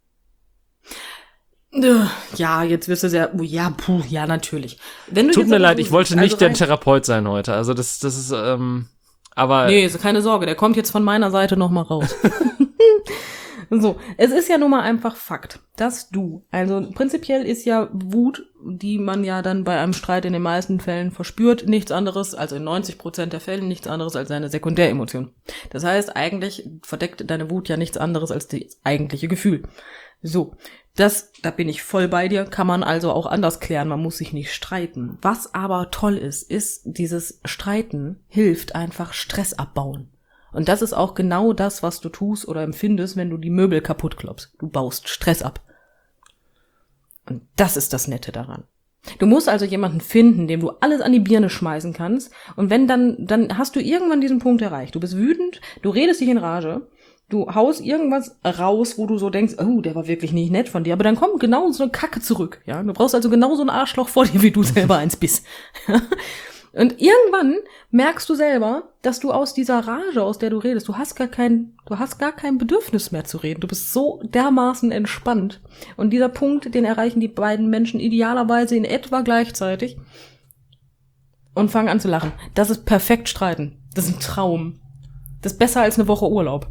Ja, jetzt wirst du sehr, ja, natürlich. Tut mir leid, ich wollte nicht der Therapeut sein heute. Also das ist, aber... Nee, ist keine Sorge, der kommt jetzt von meiner Seite noch mal raus. So, es ist ja nun mal einfach Fakt, dass also prinzipiell ist ja Wut, die man ja dann bei einem Streit in den meisten Fällen verspürt, nichts anderes, also in 90% der Fälle nichts anderes als eine Sekundäremotion. Das heißt, eigentlich verdeckt deine Wut ja nichts anderes als das eigentliche Gefühl. So, da bin ich voll bei dir, kann man also auch anders klären, man muss sich nicht streiten. Was aber toll ist dieses Streiten hilft einfach Stress abbauen. Und das ist auch genau das, was du tust oder empfindest, wenn du die Möbel kaputt klopfst. Du baust Stress ab. Und das ist das Nette daran. Du musst also jemanden finden, dem du alles an die Birne schmeißen kannst. Und wenn dann hast du irgendwann diesen Punkt erreicht. Du bist wütend, du redest dich in Rage, du haust irgendwas raus, wo du so denkst, oh, der war wirklich nicht nett von dir. Aber dann kommt genau so eine Kacke zurück. Ja, du brauchst also genau so ein Arschloch vor dir, wie du selber eins bist. Und irgendwann merkst du selber, dass du aus dieser Rage, aus der du redest, du hast gar kein Bedürfnis mehr zu reden. Du bist so dermaßen entspannt. Und dieser Punkt, den erreichen die beiden Menschen idealerweise in etwa gleichzeitig und fangen an zu lachen. Das ist perfekt streiten. Das ist ein Traum. Das ist besser als eine Woche Urlaub.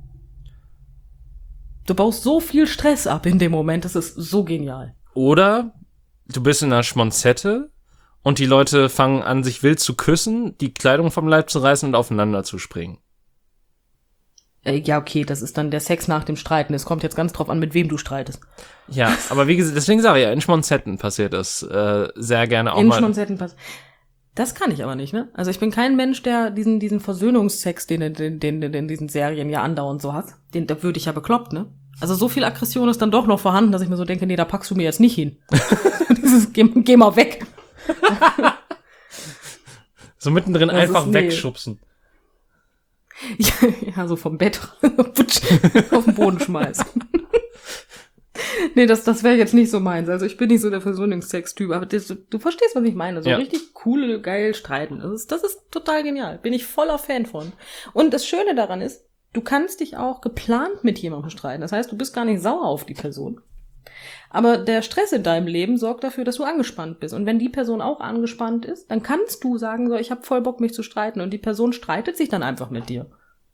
Du baust so viel Stress ab in dem Moment, das ist so genial. Oder du bist in einer Schmonzette und die Leute fangen an, sich wild zu küssen, die Kleidung vom Leib zu reißen und aufeinander zu springen. Ja, okay, das ist dann der Sex nach dem Streiten. Es kommt jetzt ganz drauf an, mit wem du streitest. Ja, aber wie gesagt, deswegen sage ich ja, in Schmonzetten passiert das sehr gerne auch in mal. Schmonzetten passiert. Das kann ich aber nicht, ne? Also ich bin kein Mensch, der diesen Versöhnungsex, den in diesen Serien ja andauernd so hat. Da würde ich ja bekloppt, ne? Also so viel Aggression ist dann doch noch vorhanden, dass ich mir so denke, nee, da packst du mir jetzt nicht hin. Geh mal weg. So mittendrin das einfach ist, wegschubsen. Ja, so vom Bett auf den Boden schmeißen. Nee, das wäre jetzt nicht so meins. Also ich bin nicht so der Versöhnungsex-Typ, aber du verstehst, was ich meine. So richtig cool, geil streiten. Das ist total genial. Bin ich voller Fan von. Und das Schöne daran ist, du kannst dich auch geplant mit jemandem streiten. Das heißt, du bist gar nicht sauer auf die Person. Aber der Stress in deinem Leben sorgt dafür, dass du angespannt bist. Und wenn die Person auch angespannt ist, dann kannst du sagen, so, ich habe voll Bock, mich zu streiten. Und die Person streitet sich dann einfach mit dir.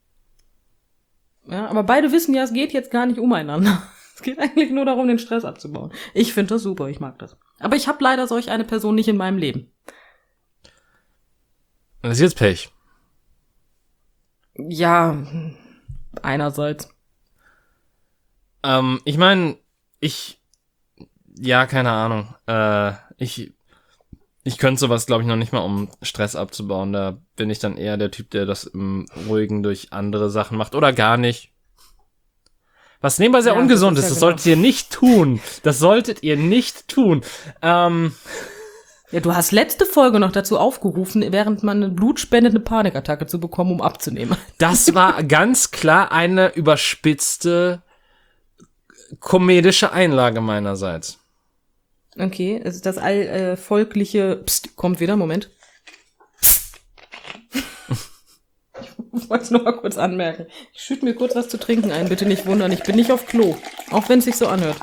Ja, aber beide wissen ja, es geht jetzt gar nicht umeinander. Es geht eigentlich nur darum, den Stress abzubauen. Ich finde das super, ich mag das. Aber ich habe leider solch eine Person nicht in meinem Leben. Das ist jetzt Pech. Ja, einerseits. Ich meine, ja, keine Ahnung. Ich könnte sowas, glaube ich, noch nicht mal, um Stress abzubauen. Da bin ich dann eher der Typ, der das im Ruhigen durch andere Sachen macht oder gar nicht. Was nebenbei sehr ungesund ist, das solltet ihr nicht tun. Das solltet ihr nicht tun. Ja, du hast letzte Folge noch dazu aufgerufen, während man eine blutspendende Panikattacke zu bekommen, um abzunehmen. Das war ganz klar eine überspitzte komedische Einlage meinerseits. Okay, es ist das allvolkliche Psst, kommt wieder, Moment. Ich wollte es nur mal kurz anmerken. Ich schütte mir kurz was zu trinken ein, bitte nicht wundern, ich bin nicht auf Klo. Auch wenn es sich so anhört.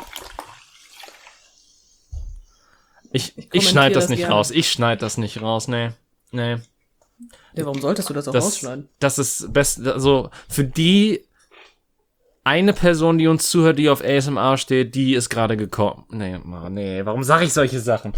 Ich schneide das nicht raus. Ich schneide das nicht raus, nee. Ja, warum solltest du das auch rausschneiden? Das ist best, also für die eine Person, die uns zuhört, die auf ASMR steht, die ist gerade gekommen. Nee, warum sage ich solche Sachen?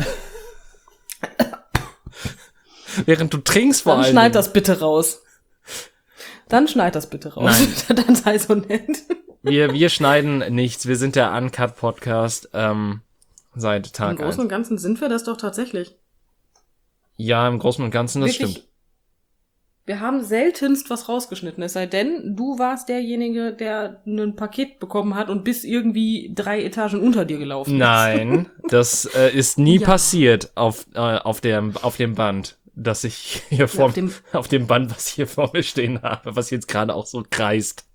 Während du trinkst vor allem. Dann schneid das bitte raus. Dann sei so nett. Wir schneiden nichts. Wir sind der Uncut-Podcast seit Tag 1. Im Großen und Ganzen sind wir das doch tatsächlich. Ja, im Großen und Ganzen, das Wirklich, stimmt. Wir haben seltenst was rausgeschnitten, es sei denn, du warst derjenige, der ein Paket bekommen hat und bis irgendwie 3 Etagen unter dir gelaufen ist. Nein, das ist nie passiert auf dem Band, das ich hier auf dem Band, was ich hier vor mir stehen habe, was jetzt gerade auch so kreist.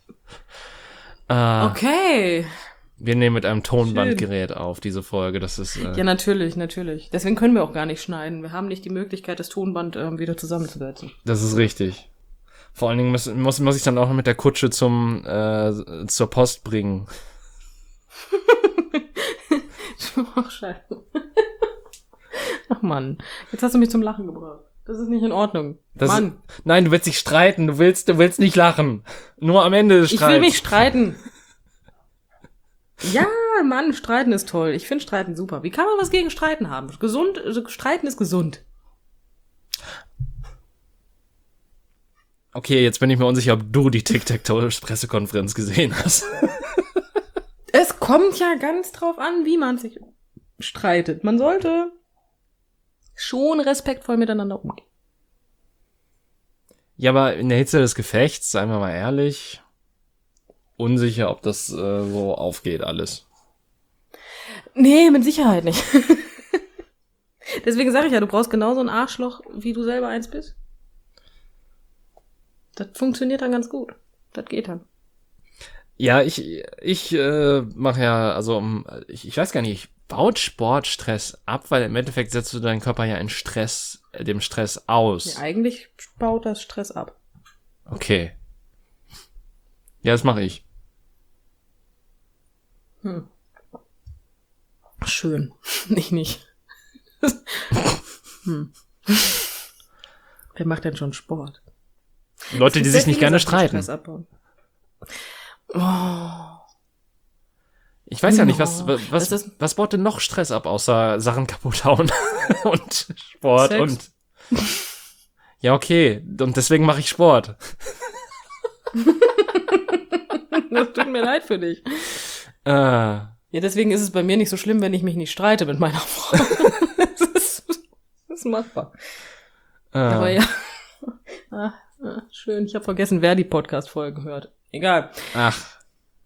Okay. Wir nehmen mit einem Tonbandgerät auf, diese Folge. Das ist ja, natürlich. Deswegen können wir auch gar nicht schneiden. Wir haben nicht die Möglichkeit, das Tonband wieder zusammenzusetzen. Das ist richtig. Vor allen Dingen muss ich dann auch noch mit der Kutsche zur Post bringen. Ach, scheiße. Ach Mann, jetzt hast du mich zum Lachen gebracht. Das ist nicht in Ordnung. Nein, du willst dich streiten. Du willst nicht lachen. Nur am Ende des Streits. Ich will mich streiten. Ja, Mann, Streiten ist toll. Ich finde Streiten super. Wie kann man was gegen Streiten haben? Streiten ist gesund. Okay, jetzt bin ich mir unsicher, ob du die Tic-Tac-Toe-Pressekonferenz gesehen hast. Es kommt ja ganz drauf an, wie man sich streitet. Man sollte schon respektvoll miteinander umgehen. Ja, aber in der Hitze des Gefechts, seien wir mal ehrlich, unsicher, ob das so aufgeht alles. Nee, mit Sicherheit nicht. Deswegen sage ich ja, du brauchst genauso ein Arschloch, wie du selber eins bist. Das funktioniert dann ganz gut. Das geht dann. Ja, ich mache ja, also ich weiß gar nicht, ich baut Sport Stress ab, weil im Endeffekt setzt du deinen Körper ja in dem Stress aus. Ja, eigentlich baut das Stress ab. Okay. Ja, das mache ich. Schön. Ich nicht. Wer macht denn schon Sport? Leute, die sich nicht gerne streiten. Ich weiß ja nicht, was baut denn noch Stress ab, außer Sachen kaputt hauen und Sport Sex. Und ja, okay, und deswegen mache ich Sport. Das tut mir leid für dich. Ja, deswegen ist es bei mir nicht so schlimm, wenn ich mich nicht streite mit meiner Frau. Das ist machbar. Aber ja. Schön, ich habe vergessen, wer die Podcast-Folge hört. Egal. Ach.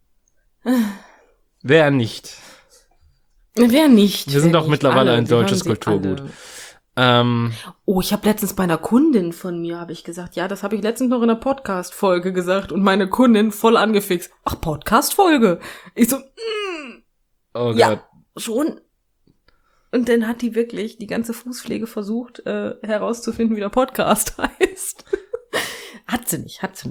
Wer nicht? Wer nicht? Wir sind doch mittlerweile ein deutsches Kulturgut. Ich habe letztens bei einer Kundin von mir, habe ich gesagt, ja, das habe ich letztens noch in einer Podcast-Folge gesagt und meine Kundin voll angefixt. Ach, Podcast-Folge? Ich so, oh ja, Gott. schon. Und dann hat die wirklich die ganze Fußpflege versucht, herauszufinden, wie der Podcast heißt. Hat sie nicht. Hat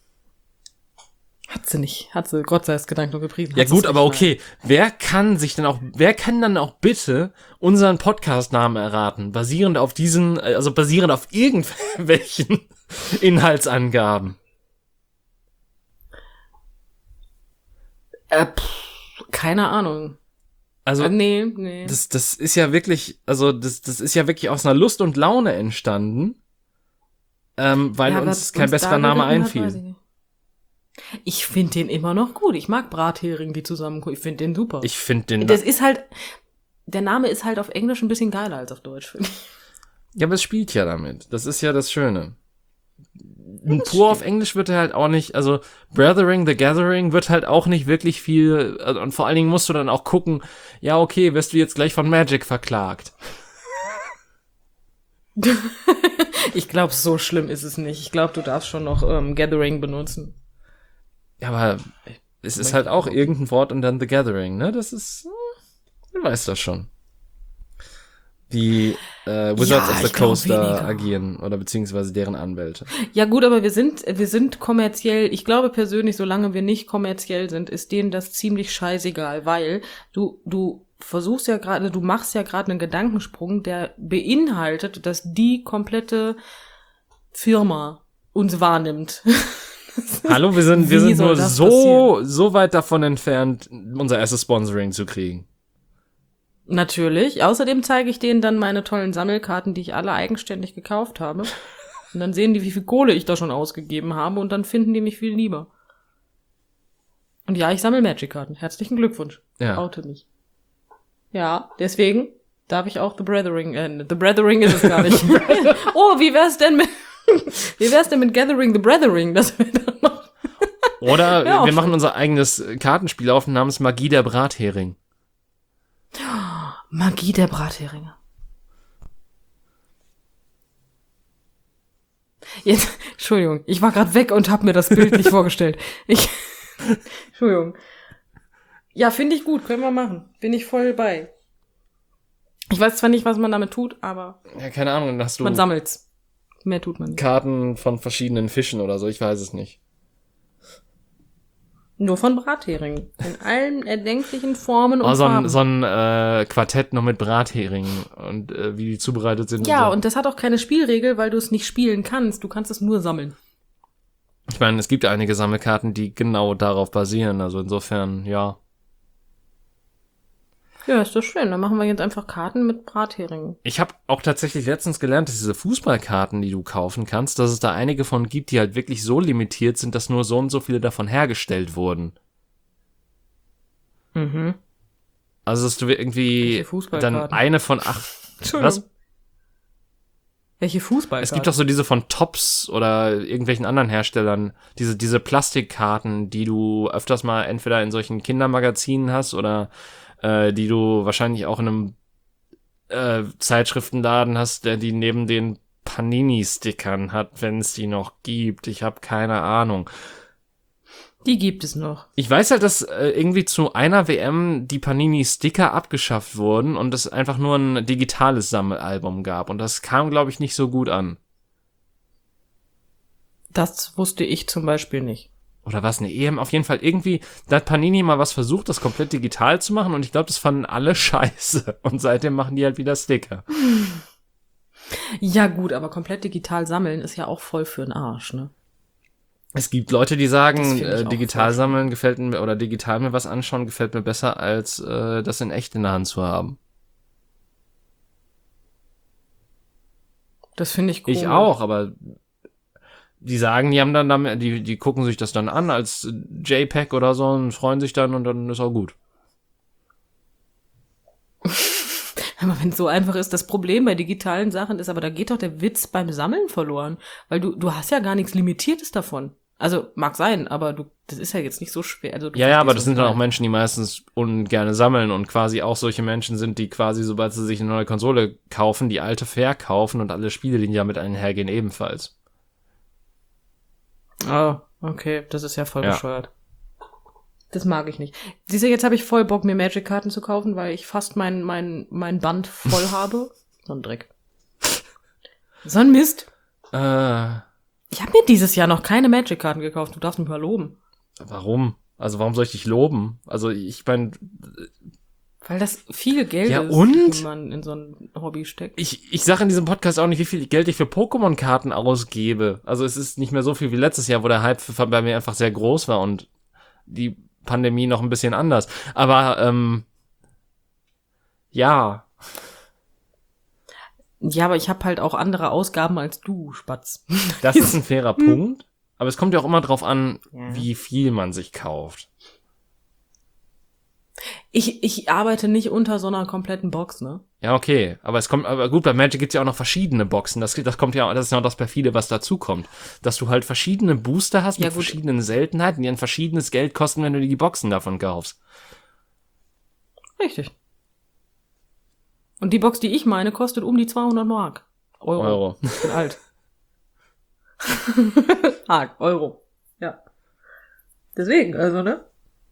sie, Gott sei es gedankt und gepriesen. Ja gut, aber okay. Wer kann dann auch bitte unseren Podcast-Namen erraten? Basierend auf irgendwelchen Inhaltsangaben. Keine Ahnung. Also, nee. Das ist ja wirklich, das ist ja wirklich aus einer Lust und Laune entstanden. weil Ja, uns was kein uns besserer da Name geritten hat, weiß einfiel. ich nicht. Ich finde den immer noch gut. Ich mag Brathering, die zusammenkommen. Ich finde den super. Ich finde den... Das ist halt, der Name ist halt auf Englisch ein bisschen geiler als auf Deutsch, finde ich. Ja, aber es spielt ja damit. Das ist ja das Schöne. Pur auf Englisch wird er halt auch nicht, also Brothering the Gathering wird halt auch nicht wirklich viel, und vor allen Dingen musst du dann auch gucken, ja okay, wirst du jetzt gleich von Magic verklagt. Ich glaube, so schlimm ist es nicht. Ich glaube, du darfst schon noch Gathering benutzen. Ja, aber es ist halt auch irgendein Wort und dann The Gathering, ne? Das ist, du weißt das schon. Wie Wizards Ja, of the ich glaub Coast da weniger. agieren oder beziehungsweise deren Anwälte. Ja gut, aber wir sind kommerziell. Ich glaube persönlich, solange wir nicht kommerziell sind, ist denen das ziemlich scheißegal, weil du versuchst ja gerade, du machst ja gerade einen Gedankensprung, der beinhaltet, dass die komplette Firma uns wahrnimmt. Hallo, wir sind Wie soll nur das so weit davon entfernt, unser erstes Sponsoring zu kriegen. Natürlich. Außerdem zeige ich denen dann meine tollen Sammelkarten, die ich alle eigenständig gekauft habe. Und dann sehen die, wie viel Kohle ich da schon ausgegeben habe und dann finden die mich viel lieber. Und ja, ich sammle Magic-Karten. Herzlichen Glückwunsch. Ja. Oute mich. Ja, deswegen darf ich auch The Brothering, The Brothering ist es gar nicht. Oh, wie wär's denn mit Gathering the Brothering? Das wäre dann noch. Oder Ja, wir machen unser eigenes Kartenspiel auf namens Magie der Brathering. Magie der Bratheringe. Jetzt, Entschuldigung, ich war gerade weg und habe mir das Bild nicht vorgestellt. Entschuldigung. Ja, finde ich gut, können wir machen. Bin ich voll bei. Ich weiß zwar nicht, was man damit tut, aber Ja, keine Ahnung, dann hast du man sammelt's. Mehr tut man nicht. Karten von verschiedenen Fischen oder so, ich weiß es nicht. Nur von Bratheringen. In allen erdenklichen Formen und Oh, Farben. so ein Quartett noch mit Bratheringen und wie die zubereitet sind. Ja, und so. und das hat auch keine Spielregel, weil du es nicht spielen kannst. Du kannst es nur sammeln. Ich meine, es gibt einige Sammelkarten, die genau darauf basieren, also insofern, ja. Ja, ist doch schön. Dann machen wir jetzt einfach Karten mit Bratheringen. Ich habe auch tatsächlich letztens gelernt, dass diese Fußballkarten, die du kaufen kannst, dass es da einige von gibt, die halt wirklich so limitiert sind, dass nur so und so viele davon hergestellt wurden. Mhm. Also, dass du irgendwie Welche Fußballkarten? dann eine von 8. Entschuldigung. Was? Welche Fußballkarten? Es gibt doch so diese von Topps oder irgendwelchen anderen Herstellern, diese Plastikkarten, die du öfters mal entweder in solchen Kindermagazinen hast oder die du wahrscheinlich auch in einem Zeitschriftenladen hast, der die neben den Panini-Stickern hat, wenn es die noch gibt. Ich habe keine Ahnung. Die gibt es noch. Ich weiß halt, dass irgendwie zu einer WM die Panini-Sticker abgeschafft wurden und es einfach nur ein digitales Sammelalbum gab. Und das kam, glaube ich, nicht so gut an. Das wusste ich zum Beispiel nicht. Oder was, eine EM? Auf jeden Fall irgendwie, da hat Panini mal was versucht, das komplett digital zu machen und ich glaube, das fanden alle scheiße. Und seitdem machen die halt wieder Sticker. Ja gut, aber komplett digital sammeln ist ja auch voll für den Arsch, ne? Es gibt Leute, die Das sagen, find ich auch digital voll sammeln gefällt mir, oder digital mir was anschauen gefällt mir besser, als das in echt in der Hand zu haben. Das finde ich komisch. Ich auch, aber die sagen, die haben dann damit, die gucken sich das dann an als JPEG oder so und freuen sich dann und dann ist auch gut. Aber wenn es so einfach ist, das Problem bei digitalen Sachen ist, aber da geht doch der Witz beim Sammeln verloren. Weil du hast ja gar nichts Limitiertes davon. Also, mag sein, aber das ist ja jetzt nicht so schwer. Also, Ja, aber das was sind ich dann auch meine. Menschen, die meistens ungerne sammeln und quasi auch solche Menschen sind, die quasi, sobald sie sich eine neue Konsole kaufen, die alte verkaufen und alle Spiele, die damit einhergehen, ebenfalls. Oh, okay, das ist ja voll Ja. bescheuert. Das mag ich nicht. Siehst du, jetzt habe ich voll Bock, mir Magic-Karten zu kaufen, weil ich fast mein Band voll habe. So ein Dreck. So ein Mist. Ich habe mir dieses Jahr noch keine Magic-Karten gekauft. Du darfst mich mal loben. Warum? Also warum soll ich dich loben? Also ich meine, Weil das viel Geld Ja, ist, und? die man in so ein Hobby steckt. ich sage in diesem Podcast auch nicht, wie viel Geld ich für Pokémon-Karten ausgebe. Also es ist nicht mehr so viel wie letztes Jahr, wo der Hype bei mir einfach sehr groß war und die Pandemie noch ein bisschen anders. Aber ja, Ja, aber ich habe halt auch andere Ausgaben als du, Spatz. Das ist ein fairer Punkt. Aber es kommt ja auch immer drauf an, Ja. wie viel man sich kauft. Ich arbeite nicht unter so einer kompletten Box, ne? Ja, okay. Aber gut, bei Magic gibt's ja auch noch verschiedene Boxen. Das kommt ja, das ist ja auch das perfide, was dazu kommt. Dass du halt verschiedene Booster hast Ja, mit gut. verschiedenen Seltenheiten, die ein verschiedenes Geld kosten, wenn du die Boxen davon kaufst. Richtig. Und die Box, die ich meine, kostet um die 200 Mark. Euro. Ich bin alt. Euro. Ja. Deswegen, also, ne?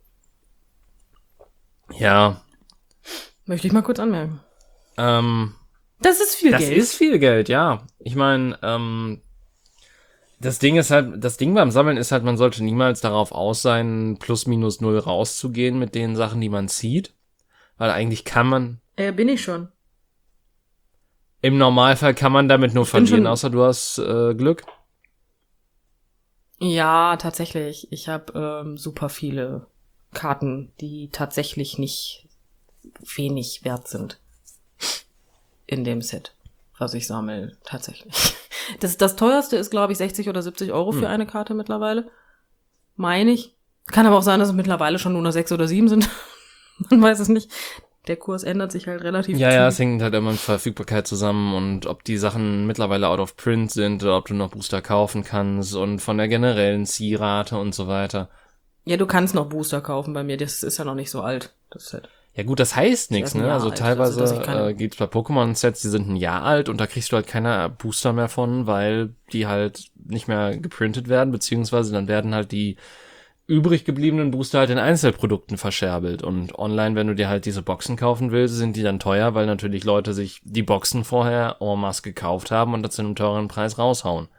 Ja. Möchte ich mal kurz anmerken. Das Das ist viel Geld. ist viel Geld, ja. Ich meine, das Ding beim Sammeln ist halt, man sollte niemals darauf aus sein, plus minus null rauszugehen mit den Sachen, die man zieht. Weil eigentlich Bin ich schon. im Normalfall kann man damit nur Ich bin verlieren, schon- außer du hast Glück. Ja, tatsächlich. Ich habe super viele Karten, die tatsächlich nicht wenig wert sind. In dem Set, was ich sammle, tatsächlich. Das teuerste ist, glaube ich, 60 oder 70 Euro für eine Karte mittlerweile. Meine ich. Kann aber auch sein, dass es mittlerweile schon nur noch 6 oder 7 sind. Man weiß es nicht. Der Kurs ändert sich halt relativ Ja, es zügig. hängt halt immer mit Verfügbarkeit zusammen und ob die Sachen mittlerweile out of print sind oder ob du noch Booster kaufen kannst und von der generellen Zielrate und so weiter. Ja, du kannst noch Booster kaufen bei mir. Das ist ja noch nicht so alt, das Set. Ja gut, das heißt nichts, erst ein ne? Jahr Also alt, teilweise dass ich keine- gibt's bei Pokémon-Sets, die sind ein Jahr alt und da kriegst du halt keine Booster mehr von, weil die halt nicht mehr geprintet werden, beziehungsweise dann werden halt die übrig gebliebenen Booster halt in Einzelprodukten verscherbelt. Und online, wenn du dir halt diese Boxen kaufen willst, sind die dann teuer, weil natürlich Leute sich die Boxen vorher en masse gekauft haben und das zu einem teuren Preis raushauen.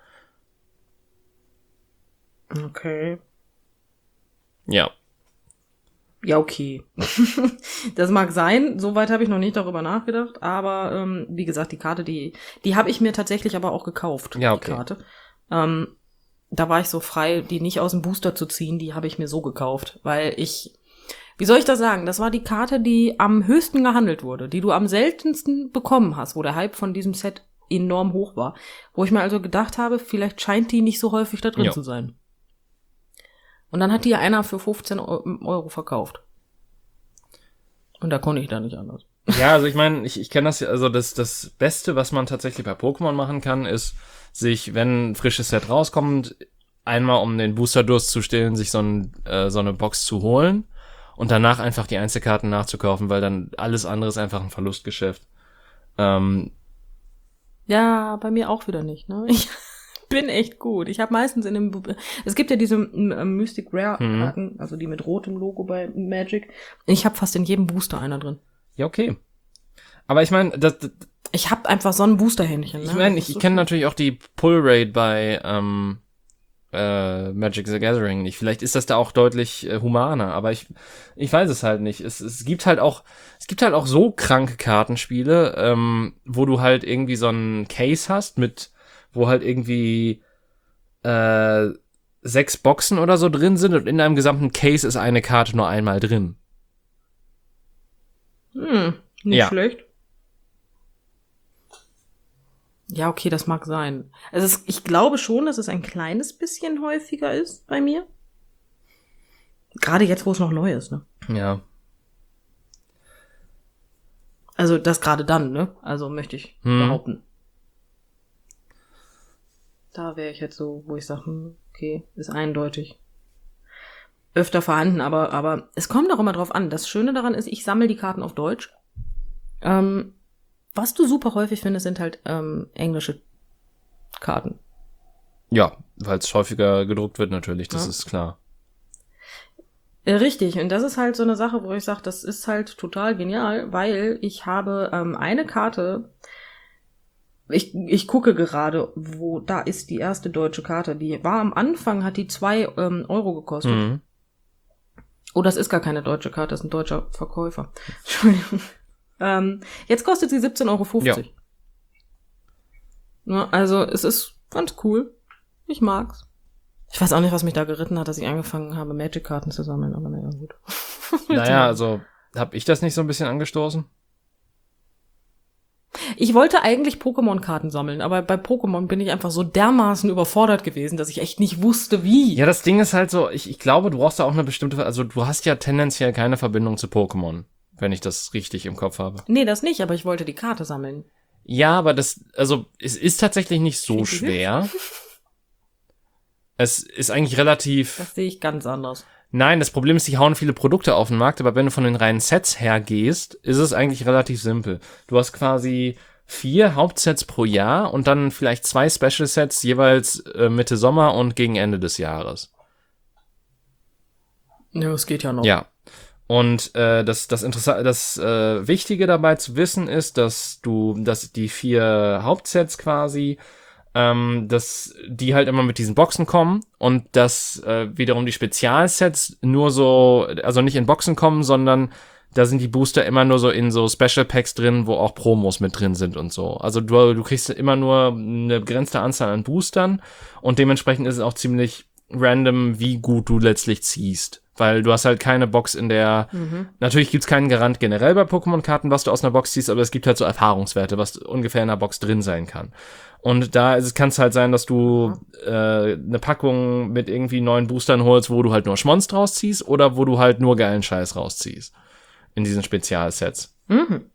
Okay. Ja. Ja, okay. Das mag sein. Soweit habe ich noch nicht darüber nachgedacht. Aber wie gesagt, die Karte, die habe ich mir tatsächlich aber auch gekauft. Ja, okay. Die Karte. Da war ich so frei, die nicht aus dem Booster zu ziehen. Die habe ich mir so gekauft, weil wie soll ich das sagen? Das war die Karte, die am höchsten gehandelt wurde, die du am seltensten bekommen hast, wo der Hype von diesem Set enorm hoch war. Wo ich mir also gedacht habe, vielleicht scheint die nicht so häufig da drin Ja. zu sein. Und dann hat die einer für 15 Euro verkauft. Und da konnte ich da nicht anders. Ja, also ich meine, ich kenne das ja, also das Beste, was man tatsächlich bei Pokémon machen kann, ist sich, wenn ein frisches Set rauskommt, einmal um den Booster-Durst zu stillen, sich so eine Box zu holen und danach einfach die Einzelkarten nachzukaufen, weil dann alles andere ist einfach ein Verlustgeschäft. Ja, bei mir auch wieder nicht, ne? Ich bin echt gut. Ich habe meistens es gibt ja diese Mystic Rare Karten, also die mit rotem Logo bei Magic. Ich habe fast in jedem Booster einer drin. Ja, okay. Aber ich meine, Ich habe einfach so ein Boosterhändchen. ich meine, ich kenne natürlich auch die Pull Rate bei Magic the Gathering nicht. Vielleicht ist das da auch deutlich humaner, aber ich weiß es halt nicht. Es gibt halt auch so kranke Kartenspiele, wo du halt irgendwie so einen Case hast wo halt irgendwie 6 Boxen oder so drin sind und in einem gesamten Case ist eine Karte nur einmal drin. Nicht Ja. schlecht. Ja, okay, das mag sein. Also ich glaube schon, dass es ein kleines bisschen häufiger ist bei mir. Gerade jetzt, wo es noch neu ist, ne? Ja. Also das gerade dann, ne? Also möchte ich behaupten. Da wäre ich jetzt so, wo ich sage, okay, ist eindeutig. Öfter vorhanden, aber es kommt auch immer drauf an. Das Schöne daran ist, ich sammle die Karten auf Deutsch. Was du super häufig findest, sind halt englische Karten. Ja, weil es häufiger gedruckt wird natürlich, das Ja. ist klar. Richtig, und das ist halt so eine Sache, wo ich sage, das ist halt total genial, weil ich habe eine Karte, ich gucke gerade, da ist die erste deutsche Karte, die war am Anfang, hat die 2 Euro gekostet. Mhm. Oh, das ist gar keine deutsche Karte, das ist ein deutscher Verkäufer. Entschuldigung. Jetzt kostet sie 17,50 Ja. Euro. Ja, also es ist ganz cool. Ich mag's. Ich weiß auch nicht, was mich da geritten hat, dass ich angefangen habe, Magic-Karten zu sammeln, aber naja, gut. Naja, also, hab ich das nicht so ein bisschen angestoßen? Ich wollte eigentlich Pokémon-Karten sammeln, aber bei Pokémon bin ich einfach so dermaßen überfordert gewesen, dass ich echt nicht wusste, wie. Ja, das Ding ist halt so, ich glaube, du brauchst da auch eine bestimmte, also du hast ja tendenziell keine Verbindung zu Pokémon, wenn ich das richtig im Kopf habe. Nee, das nicht, aber ich wollte die Karte sammeln. Ja, aber es ist tatsächlich nicht so schwer. Es ist eigentlich relativ... Das sehe ich ganz anders. Nein, das Problem ist, die hauen viele Produkte auf den Markt, aber wenn du von den reinen Sets hergehst, ist es eigentlich relativ simpel. Du hast quasi 4 Hauptsets pro Jahr und dann vielleicht 2 Special Sets jeweils Mitte Sommer und gegen Ende des Jahres. Ja, es geht ja noch. Ja. Und das Wichtige dabei zu wissen ist, dass die 4 Hauptsets quasi dass die halt immer mit diesen Boxen kommen und dass wiederum die Spezialsets nur so, also nicht in Boxen kommen, sondern da sind die Booster immer nur so in so Special Packs drin, wo auch Promos mit drin sind und so. Also du kriegst immer nur eine begrenzte Anzahl an Boostern und dementsprechend ist es auch ziemlich random, wie gut du letztlich ziehst. Weil du hast halt keine Box in der, natürlich gibt's keinen Garant generell bei Pokémon-Karten, was du aus einer Box ziehst, aber es gibt halt so Erfahrungswerte, was ungefähr in einer Box drin sein kann. Und da kann es halt sein, dass du eine Packung mit irgendwie 9 Boostern holst, wo du halt nur Schmonz draus ziehst oder wo du halt nur geilen Scheiß rausziehst. In diesen Spezialsets. Mhm.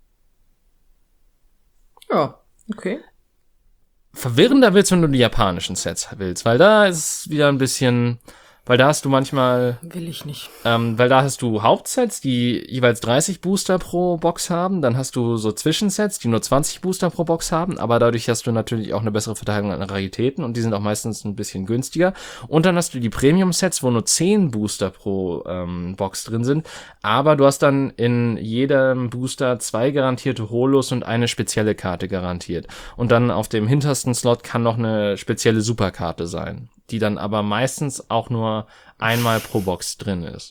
Ja, okay. Verwirrender wird's, wenn du die japanischen Sets willst, weil da ist es wieder ein bisschen... Weil da hast du manchmal... Will ich nicht. Weil da hast du Hauptsets, die jeweils 30 Booster pro Box haben. Dann hast du so Zwischensets, die nur 20 Booster pro Box haben. Aber dadurch hast du natürlich auch eine bessere Verteilung an Raritäten. Und die sind auch meistens ein bisschen günstiger. Und dann hast du die Premium-Sets, wo nur 10 Booster pro Box drin sind. Aber du hast dann in jedem Booster 2 garantierte Holos und eine spezielle Karte garantiert. Und dann auf dem hintersten Slot kann noch eine spezielle Superkarte sein, die dann aber meistens auch nur einmal pro Box drin ist.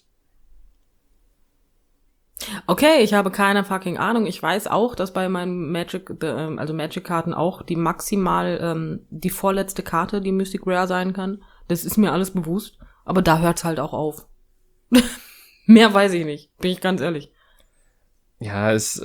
Okay, ich habe keine fucking Ahnung. Ich weiß auch, dass bei meinen Magic-Karten auch die maximal die vorletzte Karte, die Mystic Rare sein kann. Das ist mir alles bewusst. Aber da hört's halt auch auf. Mehr weiß ich nicht, bin ich ganz ehrlich. Ja, ich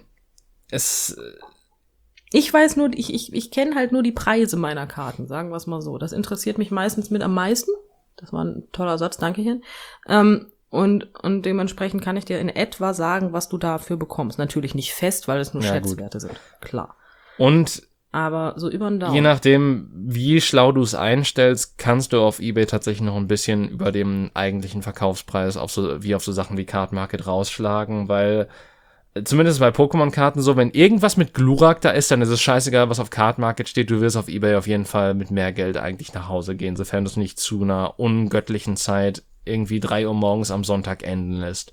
weiß nur, ich kenne halt nur die Preise meiner Karten, sagen wir es mal so. Das interessiert mich meistens mit am meisten. Das war ein toller Satz, danke Hirn. Und dementsprechend kann ich dir in etwa sagen, was du dafür bekommst. Natürlich nicht fest, weil es nur Schätzwerte sind, klar. Und aber so über den Daumen. Je nachdem, wie schlau du es einstellst, kannst du auf eBay tatsächlich noch ein bisschen über dem eigentlichen Verkaufspreis auf so Sachen wie Card Market rausschlagen, weil zumindest bei Pokémon-Karten so, wenn irgendwas mit Glurak da ist, dann ist es scheißegal, was auf Card Market steht. Du wirst auf eBay auf jeden Fall mit mehr Geld eigentlich nach Hause gehen, sofern du es nicht zu einer ungöttlichen Zeit irgendwie 3 Uhr morgens am Sonntag enden lässt.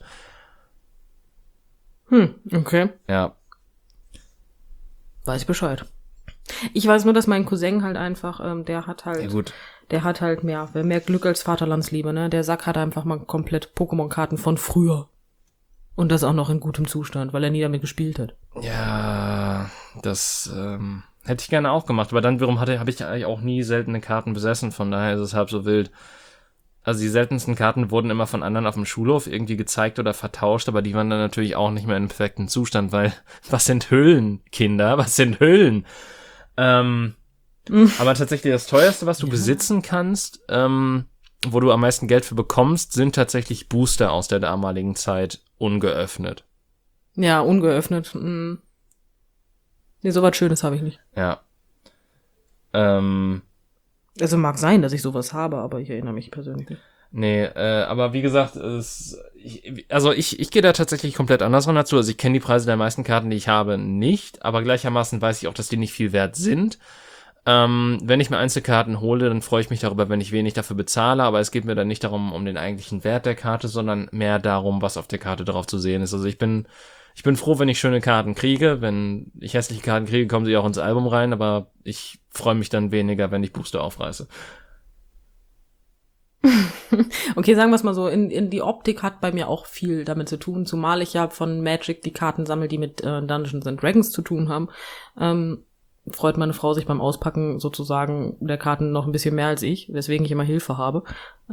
Okay. Ja. Weiß ich Bescheid. Ich weiß nur, dass mein Cousin halt einfach, der hat halt mehr Glück als Vaterlandsliebe, ne? Der Sack hat einfach mal komplett Pokémon-Karten von früher. Und das auch noch in gutem Zustand, weil er nie damit gespielt hat. Ja, das hätte ich gerne auch gemacht. Aber dann wiederum habe ich eigentlich auch nie seltene Karten besessen. Von daher ist es halb so wild. Also die seltensten Karten wurden immer von anderen auf dem Schulhof irgendwie gezeigt oder vertauscht. Aber die waren dann natürlich auch nicht mehr in perfektem Zustand, weil was sind Hüllen, Kinder? Was sind Hüllen? Aber tatsächlich das teuerste, was du besitzen kannst, wo du am meisten Geld für bekommst, sind tatsächlich Booster aus der damaligen Zeit ungeöffnet. Ja, ungeöffnet. Nee, sowas Schönes habe ich nicht. Ja. Also mag sein, dass ich sowas habe, aber ich erinnere mich persönlich nicht. Nee, aber wie gesagt, ich gehe da tatsächlich komplett anders ran dazu. Also ich kenne die Preise der meisten Karten, die ich habe, nicht, aber gleichermaßen weiß ich auch, dass die nicht viel wert sind. Wenn ich mir Einzelkarten hole, dann freue ich mich darüber, wenn ich wenig dafür bezahle, aber es geht mir dann nicht darum, um den eigentlichen Wert der Karte, sondern mehr darum, was auf der Karte drauf zu sehen ist. Also ich bin froh, wenn ich schöne Karten kriege. Wenn ich hässliche Karten kriege, kommen sie auch ins Album rein, aber ich freue mich dann weniger, wenn ich Booster aufreiße. Okay, sagen wir es mal so, in die Optik hat bei mir auch viel damit zu tun, zumal ich ja von Magic die Karten sammle, die mit Dungeons and Dragons zu tun haben. Freut meine Frau sich beim Auspacken sozusagen der Karten noch ein bisschen mehr als ich, weswegen ich immer Hilfe habe,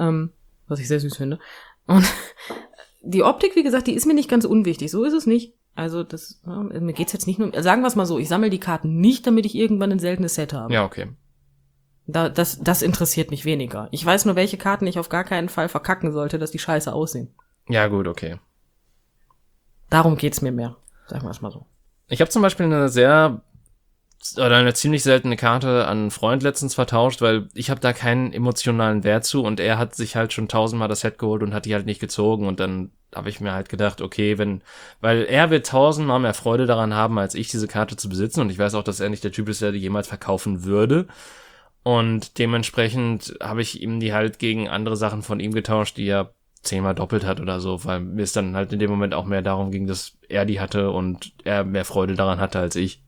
was ich sehr süß finde. Und die Optik, wie gesagt, die ist mir nicht ganz unwichtig, so ist es nicht. Also mir geht's jetzt nicht nur, sagen wir es mal so, ich sammle die Karten nicht, damit ich irgendwann ein seltenes Set habe. Ja, okay. Das interessiert mich weniger. Ich weiß nur, welche Karten ich auf gar keinen Fall verkacken sollte, dass die scheiße aussehen. Ja, gut, okay. Darum geht's mir mehr. Sagen wir es mal so. Ich habe zum Beispiel eine ziemlich seltene Karte an einen Freund letztens vertauscht, weil ich habe da keinen emotionalen Wert zu und er hat sich halt schon 1000-mal das Set geholt und hat die halt nicht gezogen und dann habe ich mir halt gedacht, okay, weil er wird 1000-mal mehr Freude daran haben, als ich diese Karte zu besitzen und ich weiß auch, dass er nicht der Typ ist, der die jemals verkaufen würde und dementsprechend habe ich ihm die halt gegen andere Sachen von ihm getauscht, die er 10-mal doppelt hat oder so, weil mir es dann halt in dem Moment auch mehr darum ging, dass er die hatte und er mehr Freude daran hatte als ich.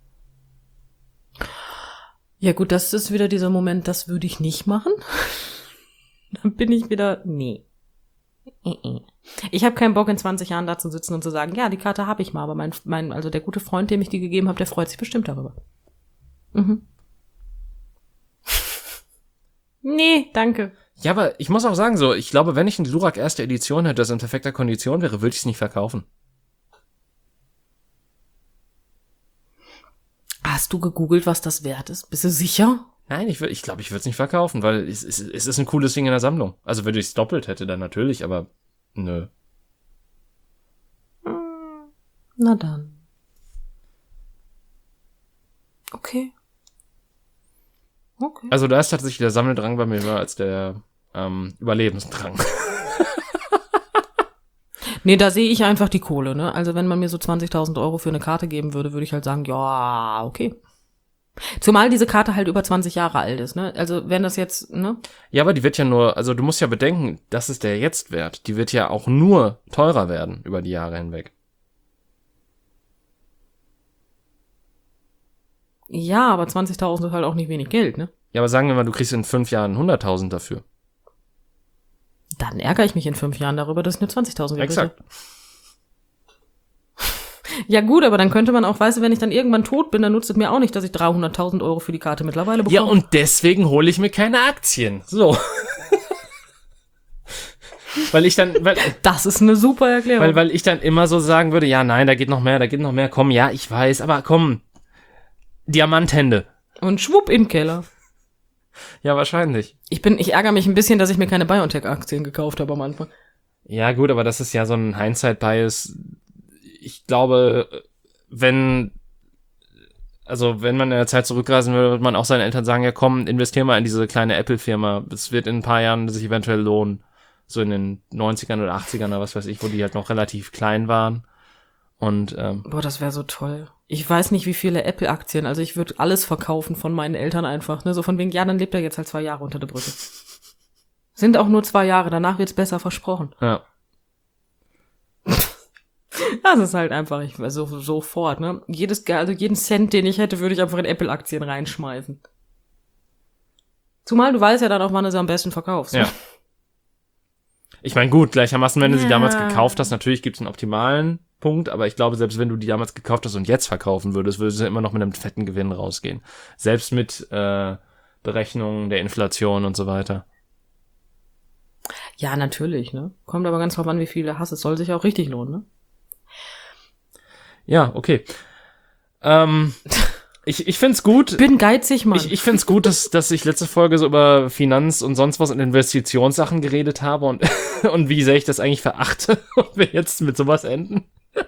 Ja gut, das ist wieder dieser Moment, das würde ich nicht machen. Dann bin ich wieder, nee. Ich habe keinen Bock, in 20 Jahren da zu sitzen und zu sagen, ja, die Karte habe ich mal, aber also der gute Freund, dem ich die gegeben habe, der freut sich bestimmt darüber. Mhm. Nee, danke. Ja, aber ich muss auch sagen, so, ich glaube, wenn ich einen Glurak erste Edition hätte, das in perfekter Kondition wäre, würde ich es nicht verkaufen. Hast du gegoogelt, was das wert ist? Bist du sicher? Nein, ich glaube, ich würde es nicht verkaufen, weil es ist ein cooles Ding in der Sammlung. Also wenn ich es doppelt hätte, dann natürlich, aber nö. Na dann. Okay. Also da ist tatsächlich der Sammeldrang bei mir höher als der Überlebensdrang. Nee, da sehe ich einfach die Kohle, ne? Also wenn man mir so 20.000 Euro für eine Karte geben würde, würde ich halt sagen, ja, okay. Zumal diese Karte halt über 20 Jahre alt ist, ne? Also wenn das jetzt, ne? Ja, aber die wird ja nur, also du musst ja bedenken, das ist der Jetzt-Wert. Die wird ja auch nur teurer werden über die Jahre hinweg. Ja, aber 20.000 ist halt auch nicht wenig Geld, ne? Ja, aber sagen wir mal, du kriegst in 5 Jahren 100.000 dafür. Dann ärgere ich mich in 5 Jahren darüber, dass ich nur 20.000 übrig habe. Exakt. Ja gut, aber dann könnte man auch, weißt du, wenn ich dann irgendwann tot bin, dann nutzt es mir auch nicht, dass ich 300.000 Euro für die Karte mittlerweile bekomme. Ja, und deswegen hole ich mir keine Aktien. So. Das ist eine super Erklärung. Weil ich dann immer so sagen würde, ja, nein, da geht noch mehr, komm, ja, ich weiß, aber komm, Diamanthände. Und schwupp in den Keller. Ja, wahrscheinlich. Ich ärgere mich ein bisschen, dass ich mir keine BioNTech-Aktien gekauft habe am Anfang. Ja, gut, aber das ist ja so ein Hindsight-Bias. Ich glaube, wenn man in der Zeit zurückreisen würde, würde man auch seinen Eltern sagen, ja komm, investier mal in diese kleine Apple-Firma. Es wird in ein paar Jahren sich eventuell lohnen. So in den 90ern oder 80ern oder was weiß ich, wo die halt noch relativ klein waren. Und boah, das wäre so toll. Ich weiß nicht, wie viele Apple-Aktien, also ich würde alles verkaufen von meinen Eltern einfach, ne, so von wegen, ja, dann lebt er jetzt halt 2 Jahre unter der Brücke. Sind auch nur 2 Jahre, danach wird's besser, versprochen. Ja. Das ist halt einfach, sofort, ne. Jeden Cent, den ich hätte, würde ich einfach in Apple-Aktien reinschmeißen. Zumal du weißt ja dann auch, wann du sie am besten verkaufst. Ja. Ich meine, gut, gleichermaßen, wenn du sie damals gekauft hast, natürlich gibt's einen optimalen Punkt, aber ich glaube, selbst wenn du die damals gekauft hast und jetzt verkaufen würdest du immer noch mit einem fetten Gewinn rausgehen. Selbst mit Berechnungen der Inflation und so weiter. Ja, natürlich, ne. Kommt aber ganz drauf an, wie viel du hast. Es soll sich auch richtig lohnen, ne. Ja, okay. Ich find's gut. Bin geizig, Mann. Ich find's gut, dass ich letzte Folge so über Finanz und sonst was und Investitionssachen geredet habe und wie sehr ich das eigentlich verachte und wir jetzt mit sowas enden.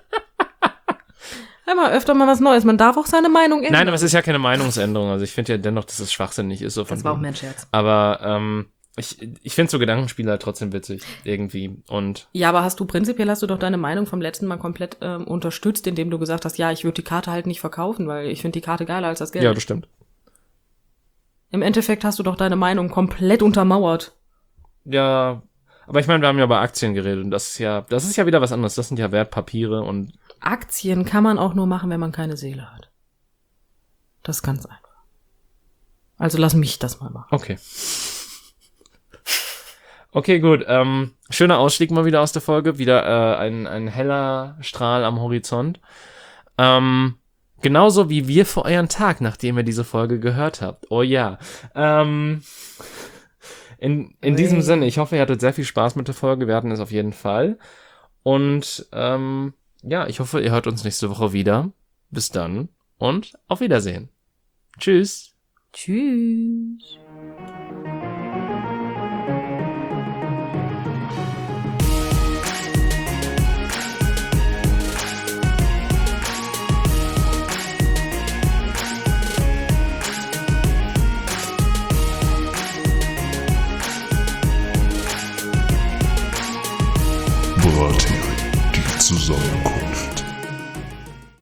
Einmal öfter mal was Neues. Man darf auch seine Meinung ändern. Nein, aber es ist ja keine Meinungsänderung. Also ich finde ja dennoch, dass es schwachsinnig ist. So von das war auch mein Scherz. Aber ich finde so Gedankenspiele halt trotzdem witzig irgendwie. Und ja, aber hast du doch deine Meinung vom letzten Mal komplett unterstützt, indem du gesagt hast, ja, ich würde die Karte halt nicht verkaufen, weil ich finde die Karte geiler als das Geld. Ja, das stimmt. Im Endeffekt hast du doch deine Meinung komplett untermauert. Ja, aber ich meine, wir haben ja über Aktien geredet und das ist ja wieder was anderes. Das sind ja Wertpapiere und Aktien kann man auch nur machen, wenn man keine Seele hat. Das ist ganz einfach. Also lass mich das mal machen. Okay. Okay, gut. Schöner Ausstieg mal wieder aus der Folge. Wieder ein heller Strahl am Horizont. Genauso wie wir für euren Tag, nachdem ihr diese Folge gehört habt. Oh ja. In diesem Sinne, ich hoffe, ihr hattet sehr viel Spaß mit der Folge. Wir hatten es auf jeden Fall. Und ja, ich hoffe, ihr hört uns nächste Woche wieder. Bis dann und auf Wiedersehen. Tschüss. Tschüss. Brathering, die Zusammenkunft.